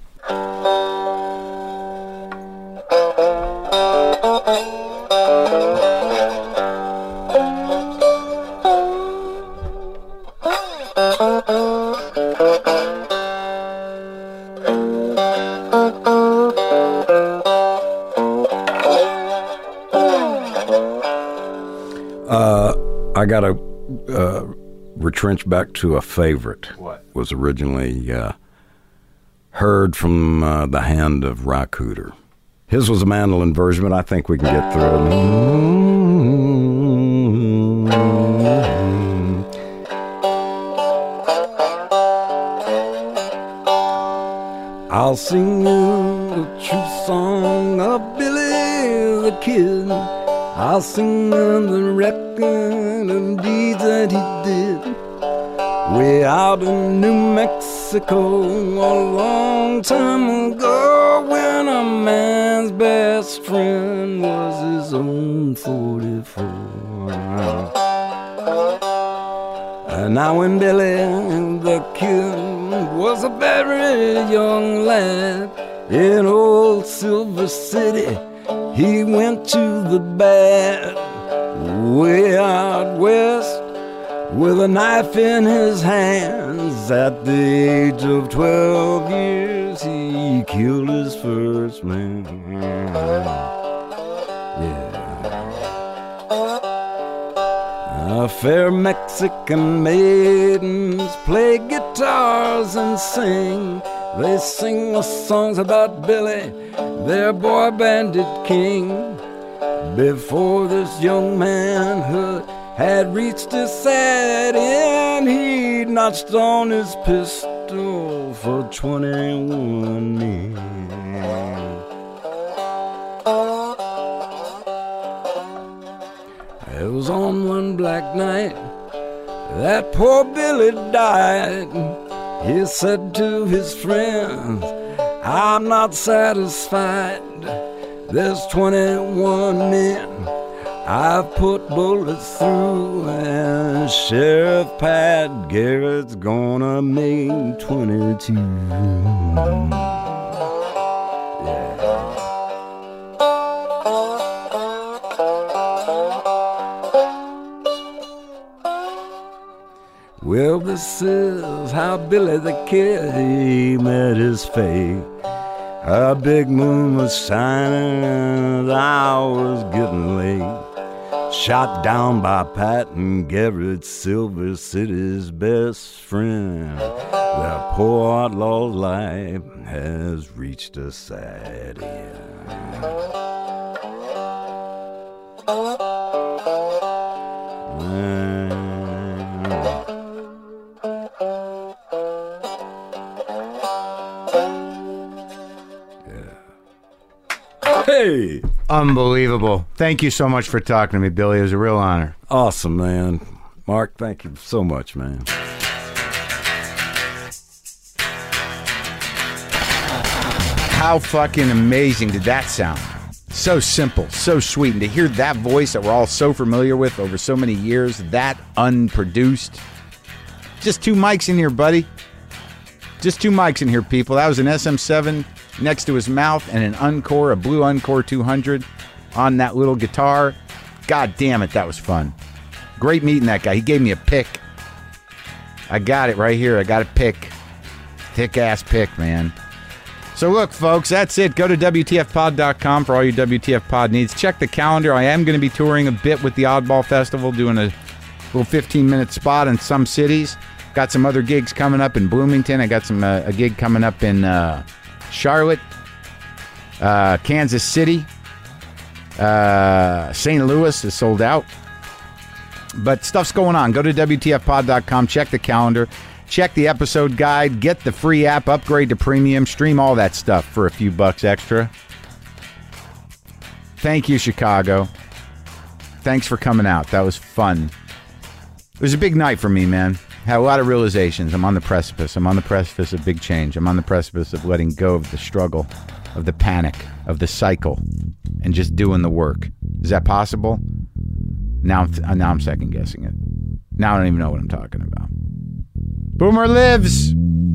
I got to retrench back to a favorite. What? Was originally heard from the hand of Ry Cooder. His was a mandolin version, but I think we can get through it. I'll sing you the true song of Billy the Kid. I'll sing the record of deeds that he did. Way out in New Mexico a long time ago, when a man's best friend was his own 44. And now when Billy the Kid was a very young lad in old Silver City, he went to the bad way out west with a knife in his hands. At the age of 12 years, he killed his first man. Yeah. Fair Mexican maidens play guitars and sing. They sing the songs about Billy, their boy bandit king. Before this young manhood had reached his sad end, he notched on his pistol for 21 men. It was on one black night that poor Billy died. He said to his friends, I'm not satisfied. There's 21 men I've put bullets through, and Sheriff Pat Garrett's gonna make 22. Well, this is how Billy the Kid, he met his fate. A big moon was shining and the hour was getting late. Shot down by Pat and Garrett, Silver City's best friend. The poor outlaw's life has reached a sad end. Hey! Unbelievable. Thank you so much for talking to me, Billy. It was a real honor. Awesome, man. Mark, thank you so much, man. How fucking amazing did that sound? So simple, so sweet. And to hear that voice that we're all so familiar with over so many years, that unproduced. Just two mics in here, buddy. Just two mics in here, people. That was an SM7 next to his mouth and an Encore, a blue Encore 200 on that little guitar. God damn it, that was fun. Great meeting that guy. He gave me a pick. I got it right here. I got a pick. Thick-ass pick, man. So look, folks, that's it. Go to WTFpod.com for all your WTF Pod needs. Check the calendar. I am going to be touring a bit with the Oddball Festival, doing a little 15-minute spot in some cities. Got some other gigs coming up in Bloomington. I got some a gig coming up in Charlotte, Kansas City, St. Louis is sold out. But stuff's going on. Go to WTFpod.com. Check the calendar. Check the episode guide. Get the free app. Upgrade to premium. Stream all that stuff for a few bucks extra. Thank you, Chicago. Thanks for coming out. That was fun. It was a big night for me, man. Had a lot of realizations. I'm on the precipice. I'm on the precipice of big change. I'm on the precipice of letting go of the struggle, of the panic, of the cycle, and just doing the work. Is that possible? Now I'm second guessing it. Now I don't even know what I'm talking about. Boomer lives!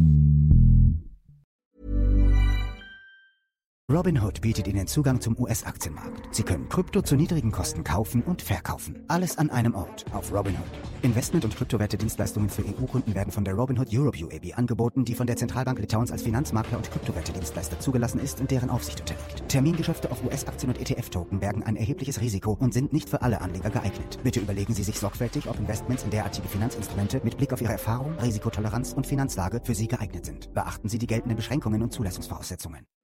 Robinhood bietet Ihnen Zugang zum US-Aktienmarkt. Sie können Krypto zu niedrigen Kosten kaufen und verkaufen. Alles an einem Ort auf Robinhood. Investment- und Kryptowerte-Dienstleistungen für EU-Kunden werden von der Robinhood Europe UAB angeboten, die von der Zentralbank Litauens als Finanzmakler und Kryptowerte-Dienstleister zugelassen ist und deren Aufsicht unterliegt. Termingeschäfte auf US-Aktien und ETF-Token bergen ein erhebliches Risiko und sind nicht für alle Anleger geeignet. Bitte überlegen Sie sich sorgfältig, ob Investments in derartige Finanzinstrumente mit Blick auf Ihre Erfahrung, Risikotoleranz und Finanzlage für Sie geeignet sind. Beachten Sie die geltenden Beschränkungen und Zulassungsvoraussetzungen.